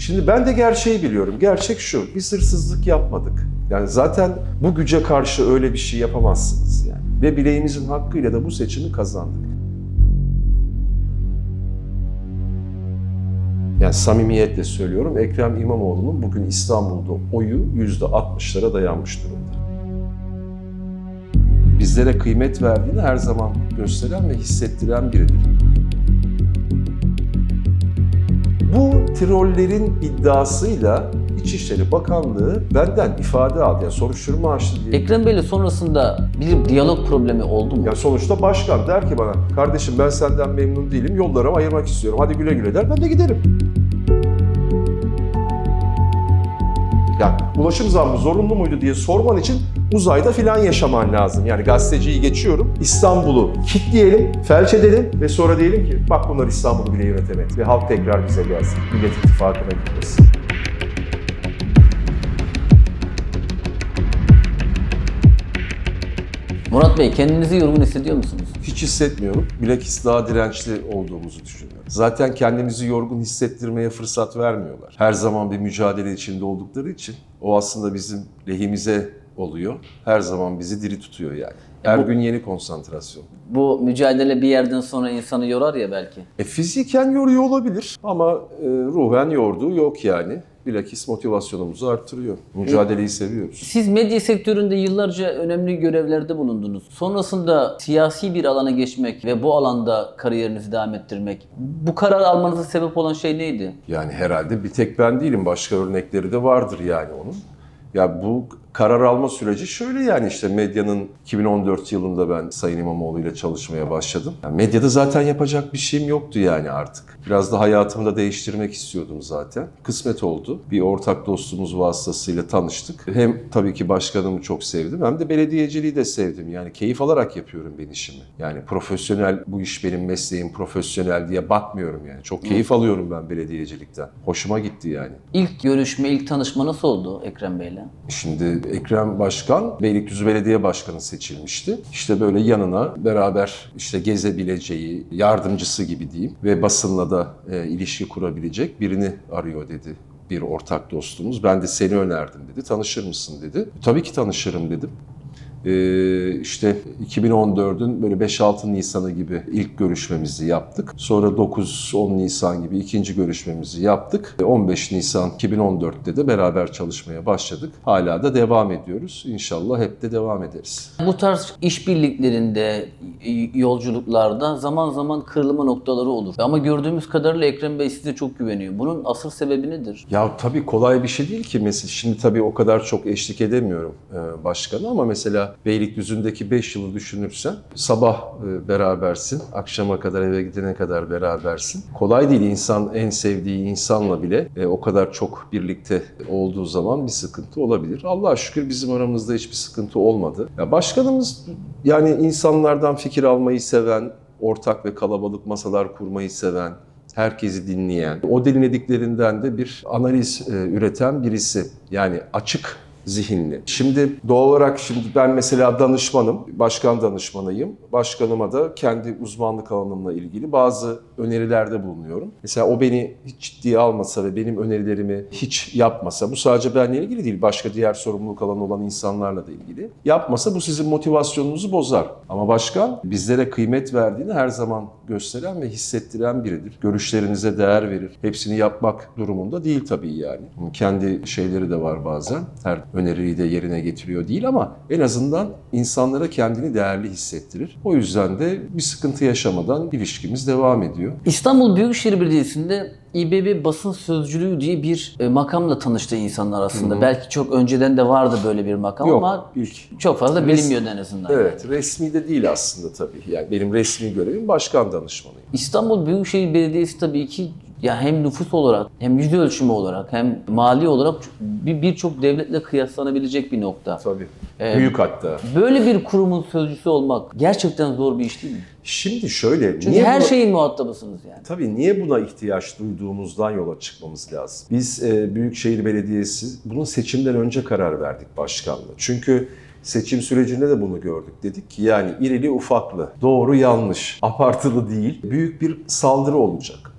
Şimdi ben de gerçeği biliyorum. Gerçek şu, biz hırsızlık yapmadık. Yani zaten bu güce karşı öyle bir şey yapamazsınız yani. Ve bileğimizin hakkıyla da bu seçimi kazandık. Yani samimiyetle söylüyorum, Ekrem İmamoğlu'nun bugün İstanbul'da oyu %60'lara dayanmış durumda. Bizlere kıymet verdiğini her zaman gösteren ve hissettiren biridir. Bu trollerin iddiasıyla İçişleri Bakanlığı benden ifade aldı. Yani soruşturma açtı diye. Ekrem Bey'le sonrasında bir diyalog problemi oldu mu? Ya sonuçta başkan der ki bana, kardeşim ben senden memnun değilim, yollarımı ayırmak istiyorum. Hadi güle güle der, ben de giderim. Ya ulaşım zammı zorunlu muydu diye sorman için uzayda filan yaşaman lazım. Yani gazeteciyi geçiyorum, İstanbul'u kilitleyelim, felç edelim ve sonra diyelim ki bak bunlar İstanbul'u bile yönetemedi ve halk tekrar bize gelsin. Millet İttifakı'na gitmesin. Murat Bey, kendinizi yorgun hissediyor musunuz? Hiç hissetmiyorum. Bilakis daha dirençli olduğumuzu düşünüyorum. Zaten kendimizi yorgun hissettirmeye fırsat vermiyorlar. Her zaman bir mücadele içinde oldukları için o aslında bizim lehimize oluyor. Her zaman bizi diri tutuyor yani. Her gün yeni konsantrasyon. Bu mücadele bir yerden sonra insanı yorar ya belki. Fiziken yoruyor olabilir ama ruhen yorduğu yok yani. Bilakis motivasyonumuzu arttırıyor. Mücadeleyi seviyoruz. Siz medya sektöründe yıllarca önemli görevlerde bulundunuz. Sonrasında siyasi bir alana geçmek ve bu alanda kariyerinizi devam ettirmek, bu karar almanıza sebep olan şey neydi? Yani herhalde bir tek ben değilim. Başka örnekleri de vardır yani onun. Ya bu karar alma süreci şöyle yani işte medyanın 2014 yılında ben Sayın İmamoğlu ile çalışmaya başladım. Yani medyada zaten yapacak bir şeyim yoktu yani artık. Biraz da hayatımı da değiştirmek istiyordum zaten. Kısmet oldu. Bir ortak dostumuz vasıtasıyla tanıştık. Hem tabii ki başkanımı çok sevdim hem de belediyeciliği de sevdim. Yani keyif alarak yapıyorum ben işimi. Yani profesyonel, bu iş benim mesleğim, profesyonel diye bakmıyorum yani. Çok keyif alıyorum ben belediyecilikten. Hoşuma gitti yani. İlk görüşme, ilk tanışma nasıl oldu Ekrem Bey'le? Şimdi Ekrem Başkan Beylikdüzü Belediye Başkanı seçilmişti. İşte böyle yanına beraber işte gezebileceği, yardımcısı gibi diyeyim ve basınla da ilişki kurabilecek birini arıyor dedi bir ortak dostumuz. Ben de seni önerdim dedi. Tanışır mısın dedi. Tabii ki tanışırım dedim. İşte 2014'ün böyle 5-6 Nisan'ı gibi ilk görüşmemizi yaptık. Sonra 9-10 Nisan gibi ikinci görüşmemizi yaptık. 15 Nisan 2014'te de beraber çalışmaya başladık. Hala da devam ediyoruz. İnşallah hep de devam ederiz. Bu tarz işbirliklerinde, yolculuklarda zaman zaman kırılma noktaları olur. Ama gördüğümüz kadarıyla Ekrem Bey size çok güveniyor. Bunun asıl sebebi nedir? Ya tabii kolay bir şey değil ki. Mesela şimdi tabii o kadar çok eşlik edemiyorum başkanı ama mesela Beylikdüzü'ndeki 5 yılı düşünürsen sabah berabersin, akşama kadar eve gidene kadar berabersin. Kolay değil, insan en sevdiği insanla bile o kadar çok birlikte olduğu zaman bir sıkıntı olabilir. Allah'a şükür bizim aramızda hiçbir sıkıntı olmadı. Ya başkanımız yani insanlardan fikir almayı seven, ortak ve kalabalık masalar kurmayı seven, herkesi dinleyen, o dinlediklerinden de bir analiz üreten birisi. Yani açık zihinli. Şimdi doğal olarak ben mesela danışmanım, başkan danışmanıyım. Başkanıma da kendi uzmanlık alanımla ilgili bazı önerilerde bulunuyorum. Mesela o beni hiç ciddiye almasa ve benim önerilerimi hiç yapmasa, bu sadece benimle ilgili değil, başka diğer sorumluluk alanı olan insanlarla da ilgili. Yapmasa bu sizin motivasyonunuzu bozar. Ama başkan bizlere kıymet verdiğini her zaman gösteren ve hissettiren biridir. Görüşlerinize değer verir. Hepsini yapmak durumunda değil tabii yani. Bunun kendi şeyleri de var bazen. Her öneriyi de yerine getiriyor değil ama en azından insanlara kendini değerli hissettirir. O yüzden de bir sıkıntı yaşamadan ilişkimiz devam ediyor. İstanbul Büyükşehir Belediyesi'nde İBB basın sözcülüğü diye bir makamla tanıştı insanlar aslında. Hı-hı. Belki çok önceden de vardı böyle bir makam. Yok, ama ilk. Çok fazla bilinmiyordu en azından. Evet, resmi de değil aslında tabii. Yani benim resmi görevim başkan danışmanıyım. İstanbul Büyükşehir Belediyesi tabii ki ya hem nüfus olarak, hem yüz ölçümü olarak, hem mali olarak birçok devletle kıyaslanabilecek bir nokta. Tabii. Büyük hatta. Böyle bir kurumun sözcüsü olmak gerçekten zor bir iş değil mi? Şimdi şöyle... Çünkü her şeyin muhatabısınız yani. Tabii niye buna ihtiyaç duyduğumuzdan yola çıkmamız lazım. Biz Büyükşehir Belediyesi bunun seçimden önce karar verdik başkanla. Çünkü seçim sürecinde de bunu gördük. Dedik ki yani irili ufaklı, doğru yanlış, abartılı değil, büyük bir saldırı olacak.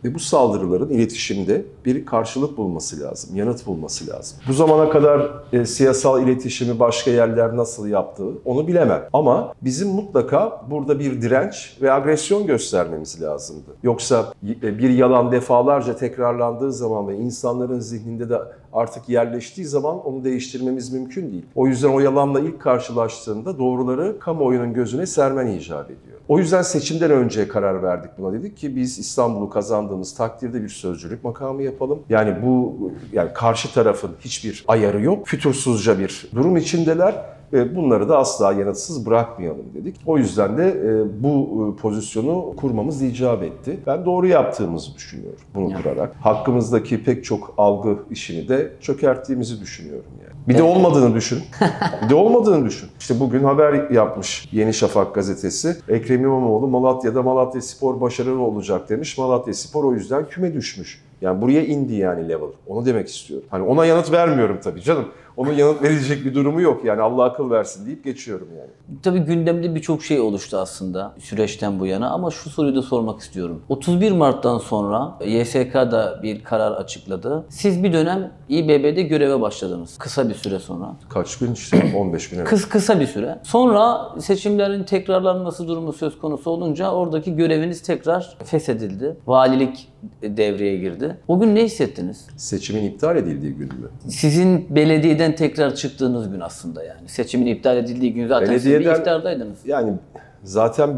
Ve bu saldırıların iletişimde bir karşılık bulması lazım, yanıt bulması lazım. Bu zamana kadar siyasal iletişimi başka yerler nasıl yaptığı onu bilemem. Ama bizim mutlaka burada bir direnç ve agresyon göstermemiz lazımdı. Yoksa bir yalan defalarca tekrarlandığı zaman ve insanların zihninde de artık yerleştiği zaman onu değiştirmemiz mümkün değil. O yüzden o yalanla ilk karşılaştığında doğruları kamuoyunun gözüne sermen icap ediyor. O yüzden seçimden önce karar verdik buna. Dedik ki biz İstanbul'u kazandığımız takdirde bir sözcülük makamı yapalım. Yani karşı tarafın hiçbir ayarı yok. Fütursuzca bir durum içindeler. Bunları da asla yanıtsız bırakmayalım dedik. O yüzden de bu pozisyonu kurmamız icap etti. Ben doğru yaptığımızı düşünüyorum bunu kurarak. Hakkımızdaki pek çok algı işini de çökerttiğimizi düşünüyorum yani. Bir de olmadığını düşün. İşte bugün haber yapmış Yeni Şafak gazetesi. Ekrem İmamoğlu Malatya'da Malatyaspor başarılı olacak demiş. Malatyaspor o yüzden küme düşmüş. Yani buraya indi yani level. Onu demek istiyorum. Hani ona yanıt vermiyorum tabii canım. Onun yanıt verecek bir durumu yok. Yani Allah akıl versin deyip geçiyorum yani. Tabii gündemde birçok şey oluştu aslında süreçten bu yana ama şu soruyu da sormak istiyorum. 31 Mart'tan sonra YSK da bir karar açıkladı. Siz bir dönem İBB'de göreve başladınız. Kısa bir süre sonra. Kaç gün işte 15 gün. Kısa bir süre. Sonra seçimlerin tekrarlanması durumu söz konusu olunca oradaki göreviniz tekrar feshedildi. Valilik devreye girdi. O gün ne hissettiniz? Seçimin iptal edildiği gün mü? Sizin belediyeden tekrar çıktığınız gün aslında yani. Seçimin iptal edildiği gün zaten siz bir iftardaydınız. Yani zaten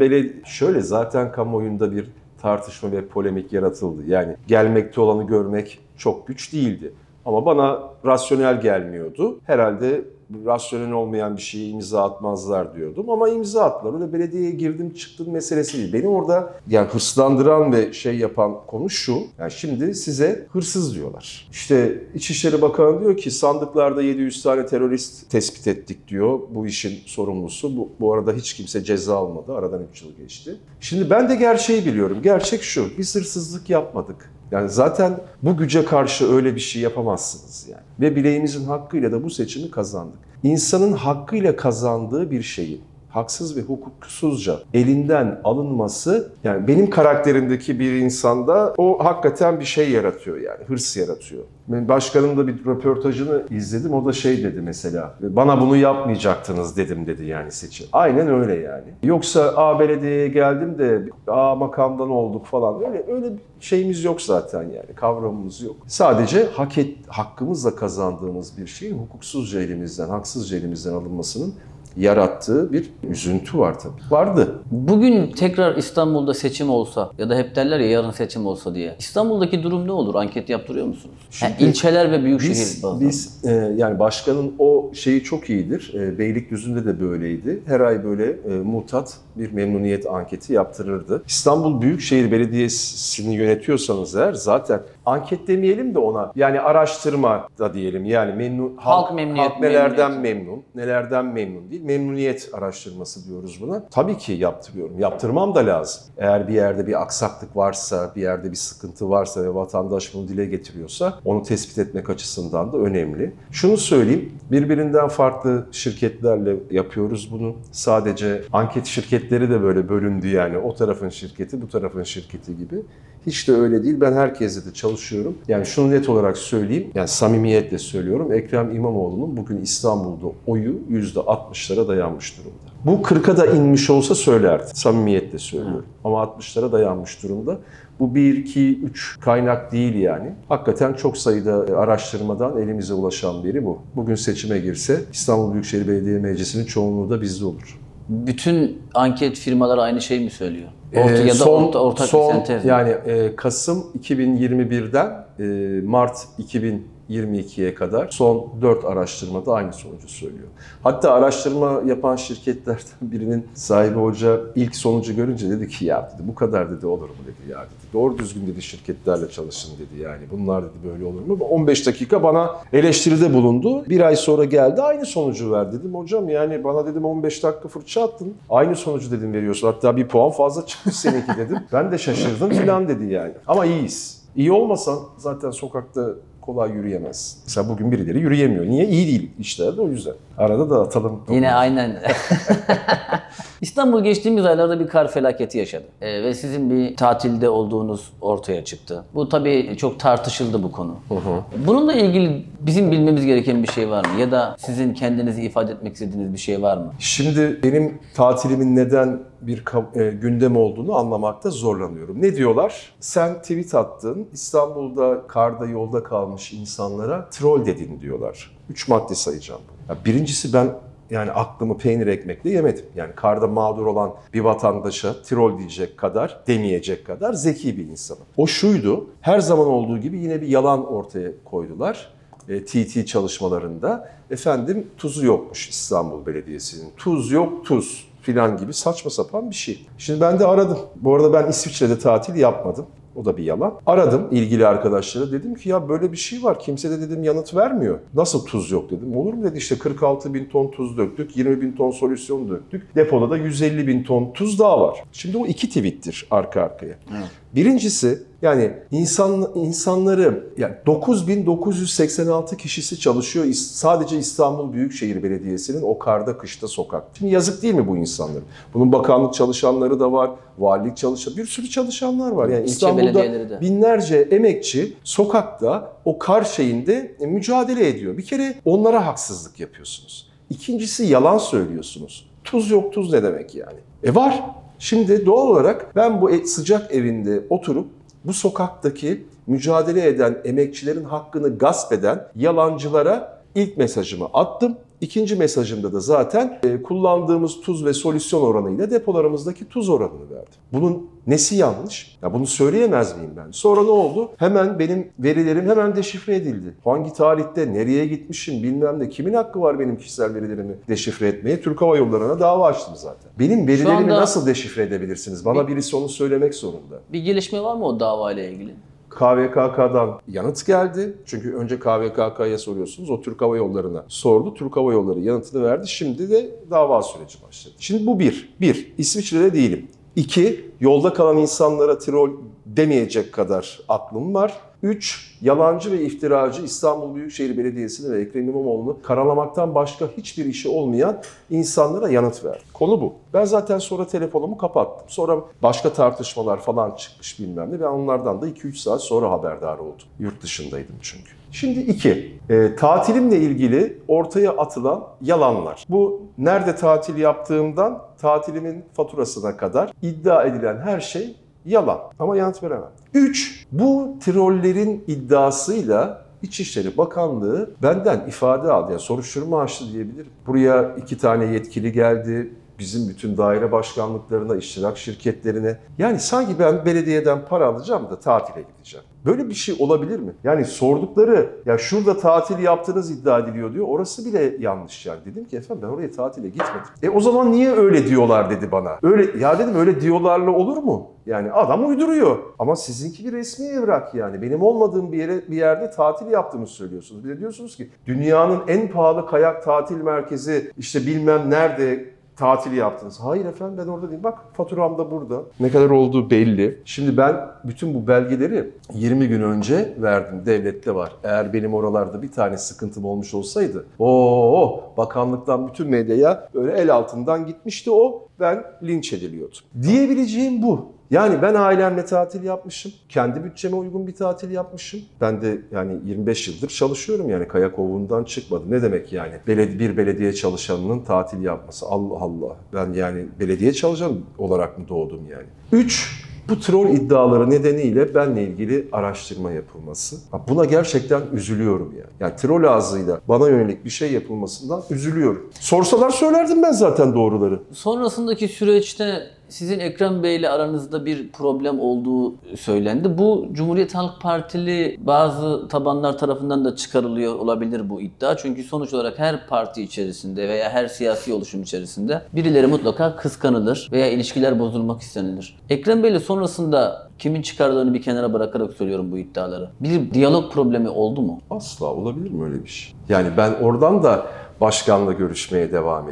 zaten kamuoyunda bir tartışma ve polemik yaratıldı. Yani gelmekte olanı görmek çok güç değildi. Ama bana rasyonel gelmiyordu. Herhalde rasyonel olmayan bir şeye imza atmazlar diyordum. Ama imza attılar. Öyle belediyeye girdim çıktım meselesi değil. Beni orada yani hırslandıran ve yapan konu şu. Yani şimdi size hırsız diyorlar. İşte İçişleri Bakanı diyor ki sandıklarda 700 tane terörist tespit ettik diyor. Bu işin sorumlusu. Bu arada hiç kimse ceza almadı. Aradan 3 yıl geçti. Şimdi ben de gerçeği biliyorum. Gerçek şu. Biz hırsızlık yapmadık. Yani zaten bu güce karşı öyle bir şey yapamazsınız yani. Ve bileğimizin hakkıyla da bu seçimi kazandık. İnsanın hakkıyla kazandığı bir şeyin haksız ve hukuksuzca elinden alınması, yani benim karakterimdeki bir insanda o hakikaten bir şey yaratıyor yani, hırs yaratıyor. Ben başkanın da bir röportajını izledim, o da dedi mesela, bana bunu yapmayacaktınız dedim dedi yani seçim. Aynen öyle yani. Yoksa belediyeye geldim de makamdan olduk falan, öyle bir şeyimiz yok zaten yani, kavramımız yok. Sadece hakkımızla kazandığımız bir şeyin hukuksuzca elimizden, haksızca elimizden alınmasının yarattığı bir üzüntü var tabii. Vardı. Bugün tekrar İstanbul'da seçim olsa ya da hep derler ya yarın seçim olsa diye. İstanbul'daki durum ne olur? Anket yaptırıyor musunuz? İlçeler ve büyükşehir bazında. Biz yani başkanın o şeyi çok iyidir. Beylikdüzü'nde de böyleydi. Her ay böyle mutat bir memnuniyet anketi yaptırırdı. İstanbul Büyükşehir Belediyesi'ni yönetiyorsanız eğer zaten anket demeyelim de ona, yani araştırma da diyelim, yani halk nelerden memnun, nelerden memnun değil, memnuniyet araştırması diyoruz buna. Tabii ki yaptırıyorum, yaptırmam da lazım. Eğer bir yerde bir aksaklık varsa, bir yerde bir sıkıntı varsa ve vatandaş bunu dile getiriyorsa onu tespit etmek açısından da önemli. Şunu söyleyeyim, birbirinden farklı şirketlerle yapıyoruz bunu. Sadece anket şirketleri de böyle bölündü yani, o tarafın şirketi, bu tarafın şirketi gibi. Hiç de öyle değil. Ben herkesle de çalışıyorum. Yani şunu net olarak söyleyeyim, yani samimiyetle söylüyorum. Ekrem İmamoğlu'nun bugün İstanbul'da oyu %60'lara dayanmış durumda. Bu 40'a da inmiş olsa söylerdi. Samimiyetle söylüyorum. Ama 60'lara dayanmış durumda. Bu 1, 2, 3 kaynak değil yani. Hakikaten çok sayıda araştırmadan elimize ulaşan biri bu. Bugün seçime girse İstanbul Büyükşehir Belediye Meclisi'nin çoğunluğu da bizde olur. Bütün anket firmaları aynı şeyi mi söylüyor? Ortak bir sentez mi? Yani Kasım 2021'den Mart 2022'ye kadar son 4 araştırmada aynı sonucu söylüyor. Hatta araştırma yapan şirketlerden birinin sahibi hoca ilk sonucu görünce dedi ki ya dedi, bu kadar dedi olur mu dedi ya dedi. Doğru düzgün dedi şirketlerle çalışın dedi yani. Bunlar dedi böyle olur mu? 15 dakika bana eleştiride bulundu. Bir ay sonra geldi aynı sonucu ver dedim. Hocam yani bana dedim 15 dakika fırça attın. Aynı sonucu dedim veriyorsun. Hatta bir puan fazla çıkmış seninki dedim. Ben de şaşırdım filan dedi yani. Ama iyiyiz. İyi olmasan zaten sokakta kolay yürüyemez. Mesela bugün birileri yürüyemiyor. Niye? İyi değil işler de o yüzden. Arada da atalım. Yine aynen. İstanbul geçtiğimiz aylarda bir kar felaketi yaşadı. Ve sizin bir tatilde olduğunuz ortaya çıktı. Bu tabii çok tartışıldı bu konu. Bununla ilgili bizim bilmemiz gereken bir şey var mı? Ya da sizin kendinizi ifade etmek istediğiniz bir şey var mı? Şimdi benim tatilimin neden bir gündem olduğunu anlamakta zorlanıyorum. Ne diyorlar? Sen tweet attın, İstanbul'da karda yolda kalmış insanlara troll dedin diyorlar. 3 madde sayacağım. Ya birincisi ben yani aklımı peynir ekmekle yemedim. Yani karda mağdur olan bir vatandaşa troll diyecek kadar, demeyecek kadar zeki bir insanım. O şuydu, her zaman olduğu gibi yine bir yalan ortaya koydular. TT çalışmalarında. Efendim tuzu yokmuş İstanbul Belediyesi'nin. Tuz yok tuz filan gibi saçma sapan bir şey. Şimdi ben de aradım. Bu arada ben İsviçre'de tatil yapmadım. O da bir yalan. Aradım ilgili arkadaşlara. Dedim ki ya böyle bir şey var. Kimse de dedim yanıt vermiyor. Nasıl tuz yok dedim. Olur mu dedi işte 46 bin ton tuz döktük. 20 bin ton solüsyon döktük. Depoda da 150 bin ton tuz daha var. Şimdi o 2 tweettir arka arkaya. Evet. Birincisi yani insanları yani 9.986 kişisi çalışıyor sadece İstanbul Büyükşehir Belediyesi'nin o karda kışta sokak. Şimdi yazık değil mi bu insanların? Bunun bakanlık çalışanları da var, valilik çalışanları, bir sürü çalışanlar var. Yani İstanbul'da binlerce emekçi sokakta o kar şeyinde mücadele ediyor. Bir kere onlara haksızlık yapıyorsunuz. İkincisi yalan söylüyorsunuz. Tuz yok tuz ne demek yani? Var. Şimdi doğal olarak ben bu sıcak evinde oturup bu sokaktaki mücadele eden emekçilerin hakkını gasp eden yalancılara ilk mesajımı attım. İkinci mesajımda da zaten kullandığımız tuz ve solüsyon oranıyla depolarımızdaki tuz oranını verdim. Bunun nesi yanlış? Ya bunu söyleyemez miyim ben? Sonra ne oldu? Hemen benim verilerim hemen deşifre edildi. Hangi tarihte, nereye gitmişim bilmem ne. Kimin hakkı var benim kişisel verilerimi deşifre etmeye? Türk Hava Yolları'na dava açtım zaten. Benim verilerimi nasıl deşifre edebilirsiniz? Bana birisi onu söylemek zorunda. Bir gelişme var mı o davayla ilgili? KVKK'dan yanıt geldi. Çünkü önce KVKK'ya soruyorsunuz. O Türk Hava Yolları'na sordu. Türk Hava Yolları yanıtını verdi. Şimdi de dava süreci başladı. Şimdi bu bir. İsviçre'de değilim. 2. Yolda kalan insanlara troll demeyecek kadar aklım var. 3. Yalancı ve iftiracı İstanbul Büyükşehir Belediyesi'ni ve Ekrem İmamoğlu'nu karalamaktan başka hiçbir işi olmayan insanlara yanıt verdi. Konu bu. Ben zaten sonra telefonumu kapattım. Sonra başka tartışmalar falan çıkmış bilmem ne. Ben onlardan da 2-3 saat sonra haberdar oldum. Yurt dışındaydım çünkü. Şimdi 2. Tatilimle ilgili ortaya atılan yalanlar. Bu nerede tatil yaptığımdan tatilimin faturasına kadar iddia edilen her şey yalan. Ama yanıt veremem. 3. Bu trollerin iddiasıyla İçişleri Bakanlığı benden ifade aldı. Yani soruşturma açtı diyebilirim. Buraya 2 tane yetkili geldi. Bizim bütün daire başkanlıklarına, iştirak şirketlerine. Yani sanki ben belediyeden para alacağım da tatile gideceğim. Böyle bir şey olabilir mi? Yani sordukları, ya şurada tatil yaptığınız iddia ediliyor diyor. Orası bile yanlış yani. Dedim ki efendim ben oraya tatile gitmedim. O zaman niye öyle diyorlar dedi bana. Öyle ya dedim öyle diyorlarla olur mu? Yani adam uyduruyor. Ama sizinki bir resmi evrak yani. Benim olmadığım bir yerde tatil yaptığımı söylüyorsunuz. Bir de diyorsunuz ki dünyanın en pahalı kayak tatil merkezi işte bilmem nerede tatili yaptınız. Hayır efendim ben orada değilim. Bak faturam da burada. Ne kadar olduğu belli. Şimdi ben bütün bu belgeleri 20 gün önce verdim. Devlette var. Eğer benim oralarda bir tane sıkıntım olmuş olsaydı bakanlıktan bütün medyaya böyle el altından gitmişti o. Ben linç ediliyordum. Diyebileceğim bu. Yani ben ailemle tatil yapmışım. Kendi bütçeme uygun bir tatil yapmışım. Ben de yani 25 yıldır çalışıyorum yani kayak ovuğundan çıkmadım. Ne demek yani? Bir belediye çalışanının tatil yapması. Allah Allah. Ben yani belediye çalışan olarak mı doğdum yani? 3. Bu troll iddiaları nedeniyle benle ilgili araştırma yapılması. Buna gerçekten üzülüyorum yani. Yani troll ağzıyla bana yönelik bir şey yapılmasından üzülüyorum. Sorsalar söylerdim ben zaten doğruları. Sonrasındaki süreçte sizin Ekrem Bey ile aranızda bir problem olduğu söylendi. Bu Cumhuriyet Halk Partili bazı tabanlar tarafından da çıkarılıyor olabilir bu iddia. Çünkü sonuç olarak her parti içerisinde veya her siyasi oluşum içerisinde birileri mutlaka kıskanılır veya ilişkiler bozulmak istenilir. Ekrem Bey ile sonrasında kimin çıkardığını bir kenara bırakarak söylüyorum bu iddiaları. Bir diyalog problemi oldu mu? Asla olabilir mi öyle bir şey? Yani ben oradan da başkanla görüşmeye devam ettim.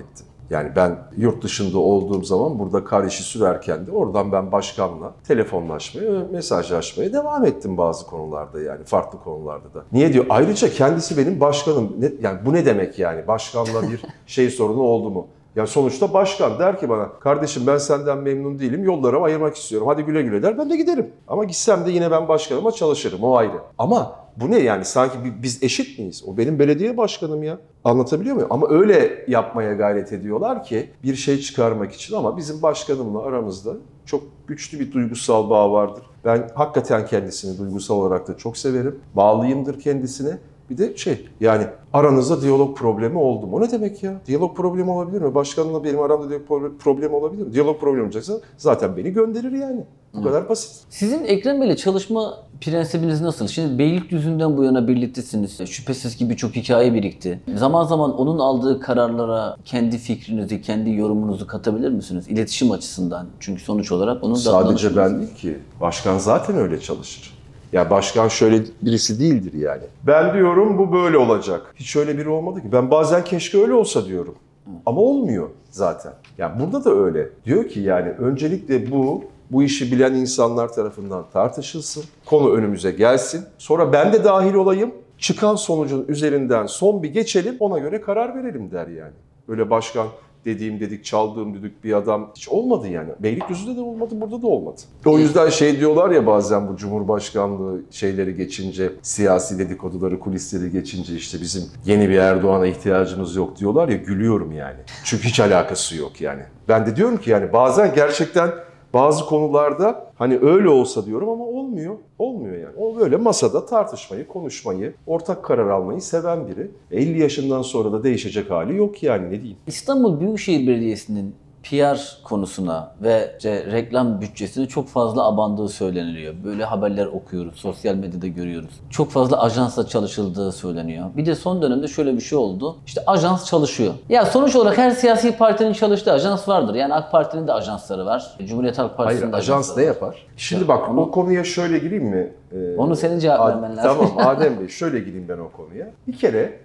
Yani ben yurt dışında olduğum zaman burada kar işi sürerken de oradan ben başkanla telefonlaşmaya, mesajlaşmaya devam ettim bazı konularda, yani farklı konularda da. Niye diyor? Ayrıca kendisi benim başkanım. Yani bu ne demek yani? Başkanla bir şey sorunu oldu mu? Ya sonuçta başkan der ki bana, kardeşim ben senden memnun değilim, yollarımı ayırmak istiyorum, hadi güle güle der, ben de giderim. Ama gitsem de yine ben başkanıma çalışırım, o ayrı. Ama bu ne yani, sanki biz eşit miyiz? O benim belediye başkanım ya. Anlatabiliyor muyum? Ama öyle yapmaya gayret ediyorlar ki bir şey çıkarmak için, ama bizim başkanımla aramızda çok güçlü bir duygusal bağ vardır. Ben hakikaten kendisini duygusal olarak da çok severim, bağlıyımdır kendisine. Bir de yani aranızda diyalog problemi oldu mu? O ne demek ya? Diyalog problemi olabilir mi? Başkanla benim aramda diyalog problemi olabilir mi? Diyalog problemi olacaksa zaten beni gönderir yani. Bu kadar basit. Sizin Ekrem Bey'le çalışma prensibiniz nasıl? Şimdi Beylikdüzü'nden bu yana birliktesiniz. Şüphesiz ki birçok hikaye birikti. Zaman zaman onun aldığı kararlara kendi fikrinizi, kendi yorumunuzu katabilir misiniz? İletişim açısından. Çünkü sonuç olarak onun da Sadece ben değil ki. Başkan zaten öyle çalışır. Ya başkan şöyle birisi değildir yani. Ben diyorum bu böyle olacak. Hiç öyle biri olmadı ki. Ben bazen keşke öyle olsa diyorum. Ama olmuyor zaten. Yani burada da öyle. Diyor ki yani öncelikle bu işi bilen insanlar tarafından tartışılsın. Konu önümüze gelsin. Sonra ben de dahil olayım. Çıkan sonucun üzerinden son bir geçelim. Ona göre karar verelim der yani. Öyle başkan dediğim dedik, çaldığım düdük bir adam hiç olmadı yani. Beylikdüzü'nde de olmadı, burada da olmadı. O yüzden diyorlar ya bazen, bu Cumhurbaşkanlığı şeyleri geçince, siyasi dedikoduları, kulisleri geçince işte bizim yeni bir Erdoğan'a ihtiyacımız yok diyorlar ya, gülüyorum yani. Çünkü hiç alakası yok yani. Ben de diyorum ki yani bazen gerçekten bazı konularda hani öyle olsa diyorum ama olmuyor. Olmuyor yani. O böyle masada tartışmayı, konuşmayı, ortak karar almayı seven biri. 50 yaşından sonra da değişecek hali yok yani, ne diyeyim. İstanbul Büyükşehir Belediyesi'nin PR konusuna ve reklam bütçesine çok fazla abandığı söyleniliyor. Böyle haberler okuyoruz, sosyal medyada görüyoruz. Çok fazla ajansla çalışıldığı söyleniyor. Bir de son dönemde şöyle bir şey oldu. İşte ajans çalışıyor. Ya sonuç olarak her siyasi partinin çalıştığı ajans vardır. Yani AK Parti'nin de ajansları var. Cumhuriyet Halk Partisi'nin de ajansları ajans ne yapar? Şimdi bak o konuya şöyle gireyim mi? Onu senin cevap vermen lazım. Tamam Adem Bey, şöyle gireyim ben o konuya. Bir kere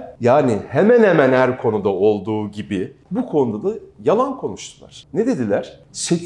hemen hemen her konuda olduğu gibi bu konuda da yalan konuştular. Ne dediler?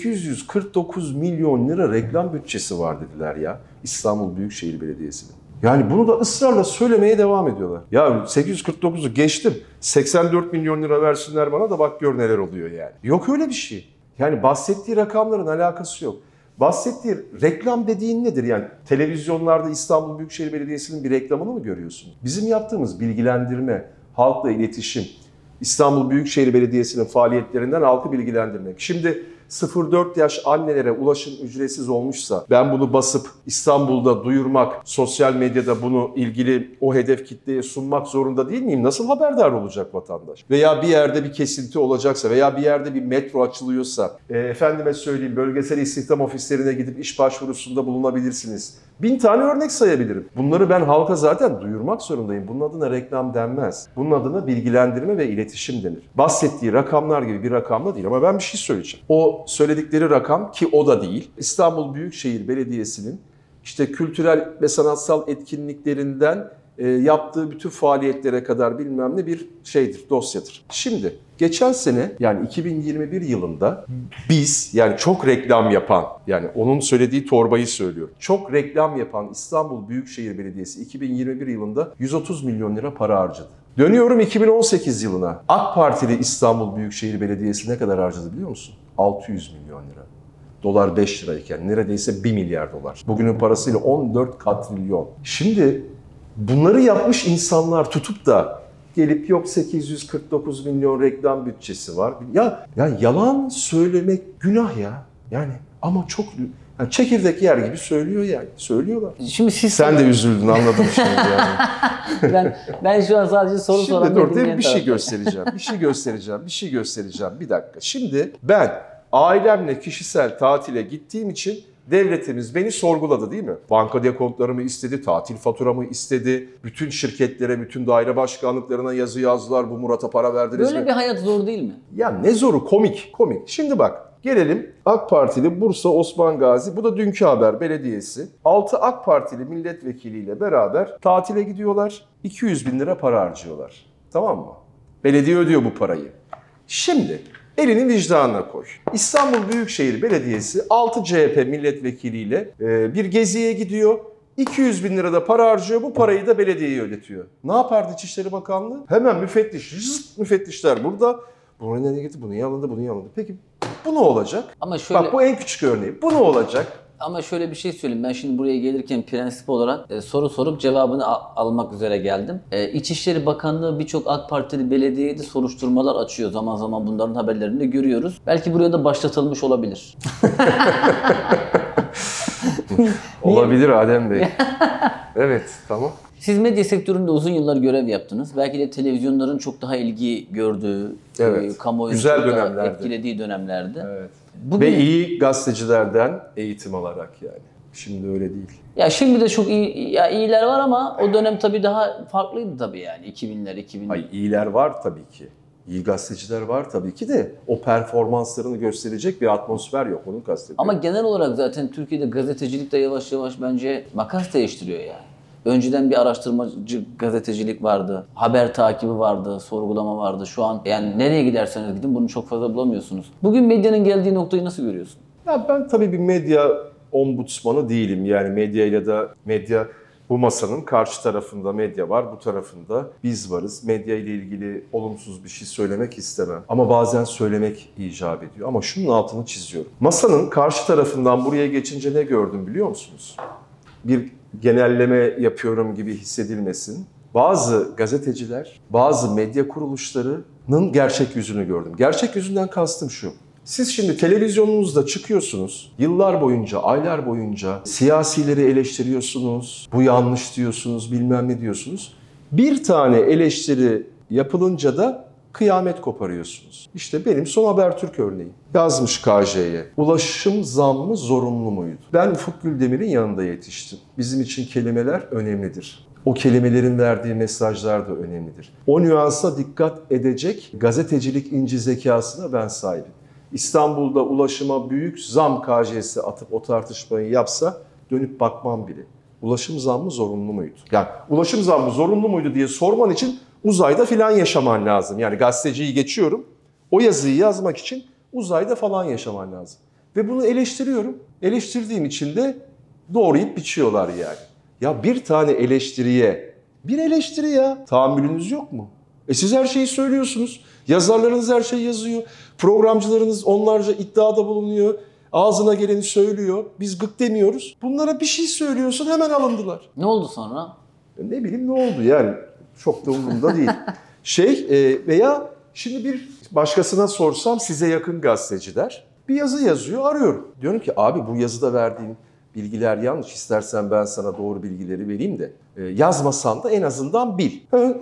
849 milyon lira reklam bütçesi var dediler ya İstanbul Büyükşehir Belediyesi'nin. Yani bunu da ısrarla söylemeye devam ediyorlar. Ya 849'u geçtim, 84 milyon lira versinler bana da bak gör neler oluyor yani. Yok öyle bir şey. Yani bahsettiği rakamların alakası yok. Bahsettiği reklam dediğin nedir? Yani televizyonlarda İstanbul Büyükşehir Belediyesi'nin bir reklamını mı görüyorsun? Bizim yaptığımız bilgilendirme, halkla iletişim, İstanbul Büyükşehir Belediyesi'nin faaliyetlerinden halkı bilgilendirmek. Şimdi 0-4 yaş annelere ulaşım ücretsiz olmuşsa ben bunu basıp İstanbul'da duyurmak, sosyal medyada bunu ilgili o hedef kitleye sunmak zorunda değil miyim? Nasıl haberdar olacak vatandaş? Veya bir yerde bir kesinti olacaksa veya bir yerde bir metro açılıyorsa, efendime söyleyeyim bölgesel istihdam ofislerine gidip iş başvurusunda bulunabilirsiniz. 1000 tane örnek sayabilirim. Bunları ben halka zaten duyurmak zorundayım. Bunun adına reklam denmez. Bunun adına bilgilendirme ve iletişim denir. Bahsettiği rakamlar gibi bir rakamla değil, ama ben bir şey söyleyeceğim. O söyledikleri rakam, ki o da değil, İstanbul Büyükşehir Belediyesi'nin işte kültürel ve sanatsal etkinliklerinden yaptığı bütün faaliyetlere kadar bilmem ne bir dosyadır. Şimdi geçen sene yani 2021 yılında biz, yani çok reklam yapan, yani onun söylediği torbayı söylüyorum, çok reklam yapan İstanbul Büyükşehir Belediyesi 2021 yılında 130 milyon lira para harcadı. Dönüyorum 2018 yılına. AK Partili İstanbul Büyükşehir Belediyesi ne kadar harcadı biliyor musun? 600 milyon lira. Dolar 5 lirayken neredeyse 1 milyar dolar. Bugünün parasıyla 14 katrilyon. Şimdi bunları yapmış insanlar tutup da gelip yok 849 milyon reklam bütçesi var. Ya yalan söylemek günah ya. Yani ama çok çekirdek yer gibi söylüyor yani. Söylüyorlar. Şimdi Sen de üzüldün, anladım şimdi yani. ben şu an sadece soru soran Şimdi dur, bir şey göstereceğim. Bir dakika. Şimdi ben ailemle kişisel tatile gittiğim için devletimiz beni sorguladı değil mi? Banka dekontlarımı istedi, tatil faturamı istedi. Bütün şirketlere, bütün daire başkanlıklarına yazı yazdılar. Bu Murat'a para verdiniz mi? Böyle bir hayat zor değil mi? Ya ne zoru, komik. Şimdi bak, gelelim AK Partili Bursa Osman Gazi, bu da dünkü haber, belediyesi. 6 AK Partili milletvekiliyle beraber tatile gidiyorlar. 200 bin lira para harcıyorlar. Tamam mı? Belediye ödüyor bu parayı. Şimdi elini vicdanına koy. İstanbul Büyükşehir Belediyesi 6 CHP milletvekiliyle bir geziye gidiyor. 200 bin lira da para harcıyor. Bu parayı da belediyeye ödetiyor. Ne yapardı İçişleri Bakanlığı? Hemen müfettişler burada. Bunu nereye gitti? Bunu alındı, bunu alındı. Peki bu ne olacak? Ama şöyle... Bak bu en küçük örneği. Bu ne olacak? Ama şöyle bir şey söyleyeyim. Ben şimdi buraya gelirken prensip olarak soru sorup cevabını almak üzere geldim. İçişleri Bakanlığı birçok AK Partili belediyeye de soruşturmalar açıyor. Zaman zaman bunların haberlerini de görüyoruz. Belki buraya da başlatılmış olabilir. Olabilir Adem Bey. Evet, tamam. Siz medya sektöründe uzun yıllar görev yaptınız. Belki de televizyonların çok daha ilgi gördüğü, Evet. kamuoyu Güzel çok daha dönemlerde. etkilediği dönemlerde. Evet. Bugün... Ve iyi gazetecilerden eğitim alarak yani. Şimdi öyle değil. Ya şimdi de çok iyi, ya iyiler var ama o dönem tabii daha farklıydı tabii yani 2000'ler. Hayır, iyiler var tabii ki. İyi gazeteciler var tabii ki de o performanslarını gösterecek bir atmosfer yok. Onu kastediyorum. Ama genel olarak zaten Türkiye'de gazetecilik de yavaş yavaş bence makas değiştiriyor yani. Önceden bir araştırmacı gazetecilik vardı, haber takibi vardı, sorgulama vardı. Şu an yani nereye giderseniz gidin bunu çok fazla bulamıyorsunuz. Bugün medyanın geldiği noktayı nasıl görüyorsun? Ya ben tabii bir medya ombudsmanı değilim. Yani medya bu masanın karşı tarafında medya var, bu tarafında biz varız. Medya ile ilgili olumsuz bir şey söylemek istemem. Ama bazen söylemek icap ediyor. Ama şunun altını çiziyorum. Masanın karşı tarafından buraya geçince ne gördüm biliyor musunuz? Bir genelleme yapıyorum gibi hissedilmesin. Bazı gazeteciler, bazı medya kuruluşlarının gerçek yüzünü gördüm. Gerçek yüzünden kastım şu. Siz şimdi televizyonunuzda çıkıyorsunuz, yıllar boyunca, aylar boyunca siyasileri eleştiriyorsunuz, bu yanlış diyorsunuz, bilmem ne diyorsunuz. Bir tane eleştiri yapılınca da kıyamet koparıyorsunuz. İşte benim Son Habertürk örneğim. Yazmış KJ'ye. Ulaşım zammı zorunlu muydu? Ben Ufuk Güldemir'in yanında yetiştim. Bizim için kelimeler önemlidir. O kelimelerin verdiği mesajlar da önemlidir. O nüansa dikkat edecek gazetecilik inci zekasına ben sahibim. İstanbul'da ulaşıma büyük zam KJ'si atıp o tartışmayı yapsa dönüp bakmam bile. Ulaşım zammı zorunlu muydu? Yani ulaşım zammı zorunlu muydu diye sorman için uzayda filan yaşaman lazım. Yani gazeteciyi geçiyorum. O yazıyı yazmak için uzayda falan yaşaman lazım. Ve bunu eleştiriyorum. Eleştirdiğim için de doğrayıp biçiyorlar yani. Ya bir tane eleştiriye, bir eleştiri ya. Tahammülünüz yok mu? Siz her şeyi söylüyorsunuz. Yazarlarınız her şeyi yazıyor. Programcılarınız onlarca iddiada bulunuyor. Ağzına geleni söylüyor. Biz gık demiyoruz. Bunlara bir şey söylüyorsun hemen alındılar. Ne oldu sonra? Ne bileyim ne oldu yani. Çok da umurumda değil. Veya şimdi bir başkasına sorsam size yakın gazeteciler bir yazı yazıyor arıyorum. Diyorum ki abi bu yazıda verdiğin bilgiler yanlış. İstersen ben sana doğru bilgileri vereyim de yazmasan da en azından bil.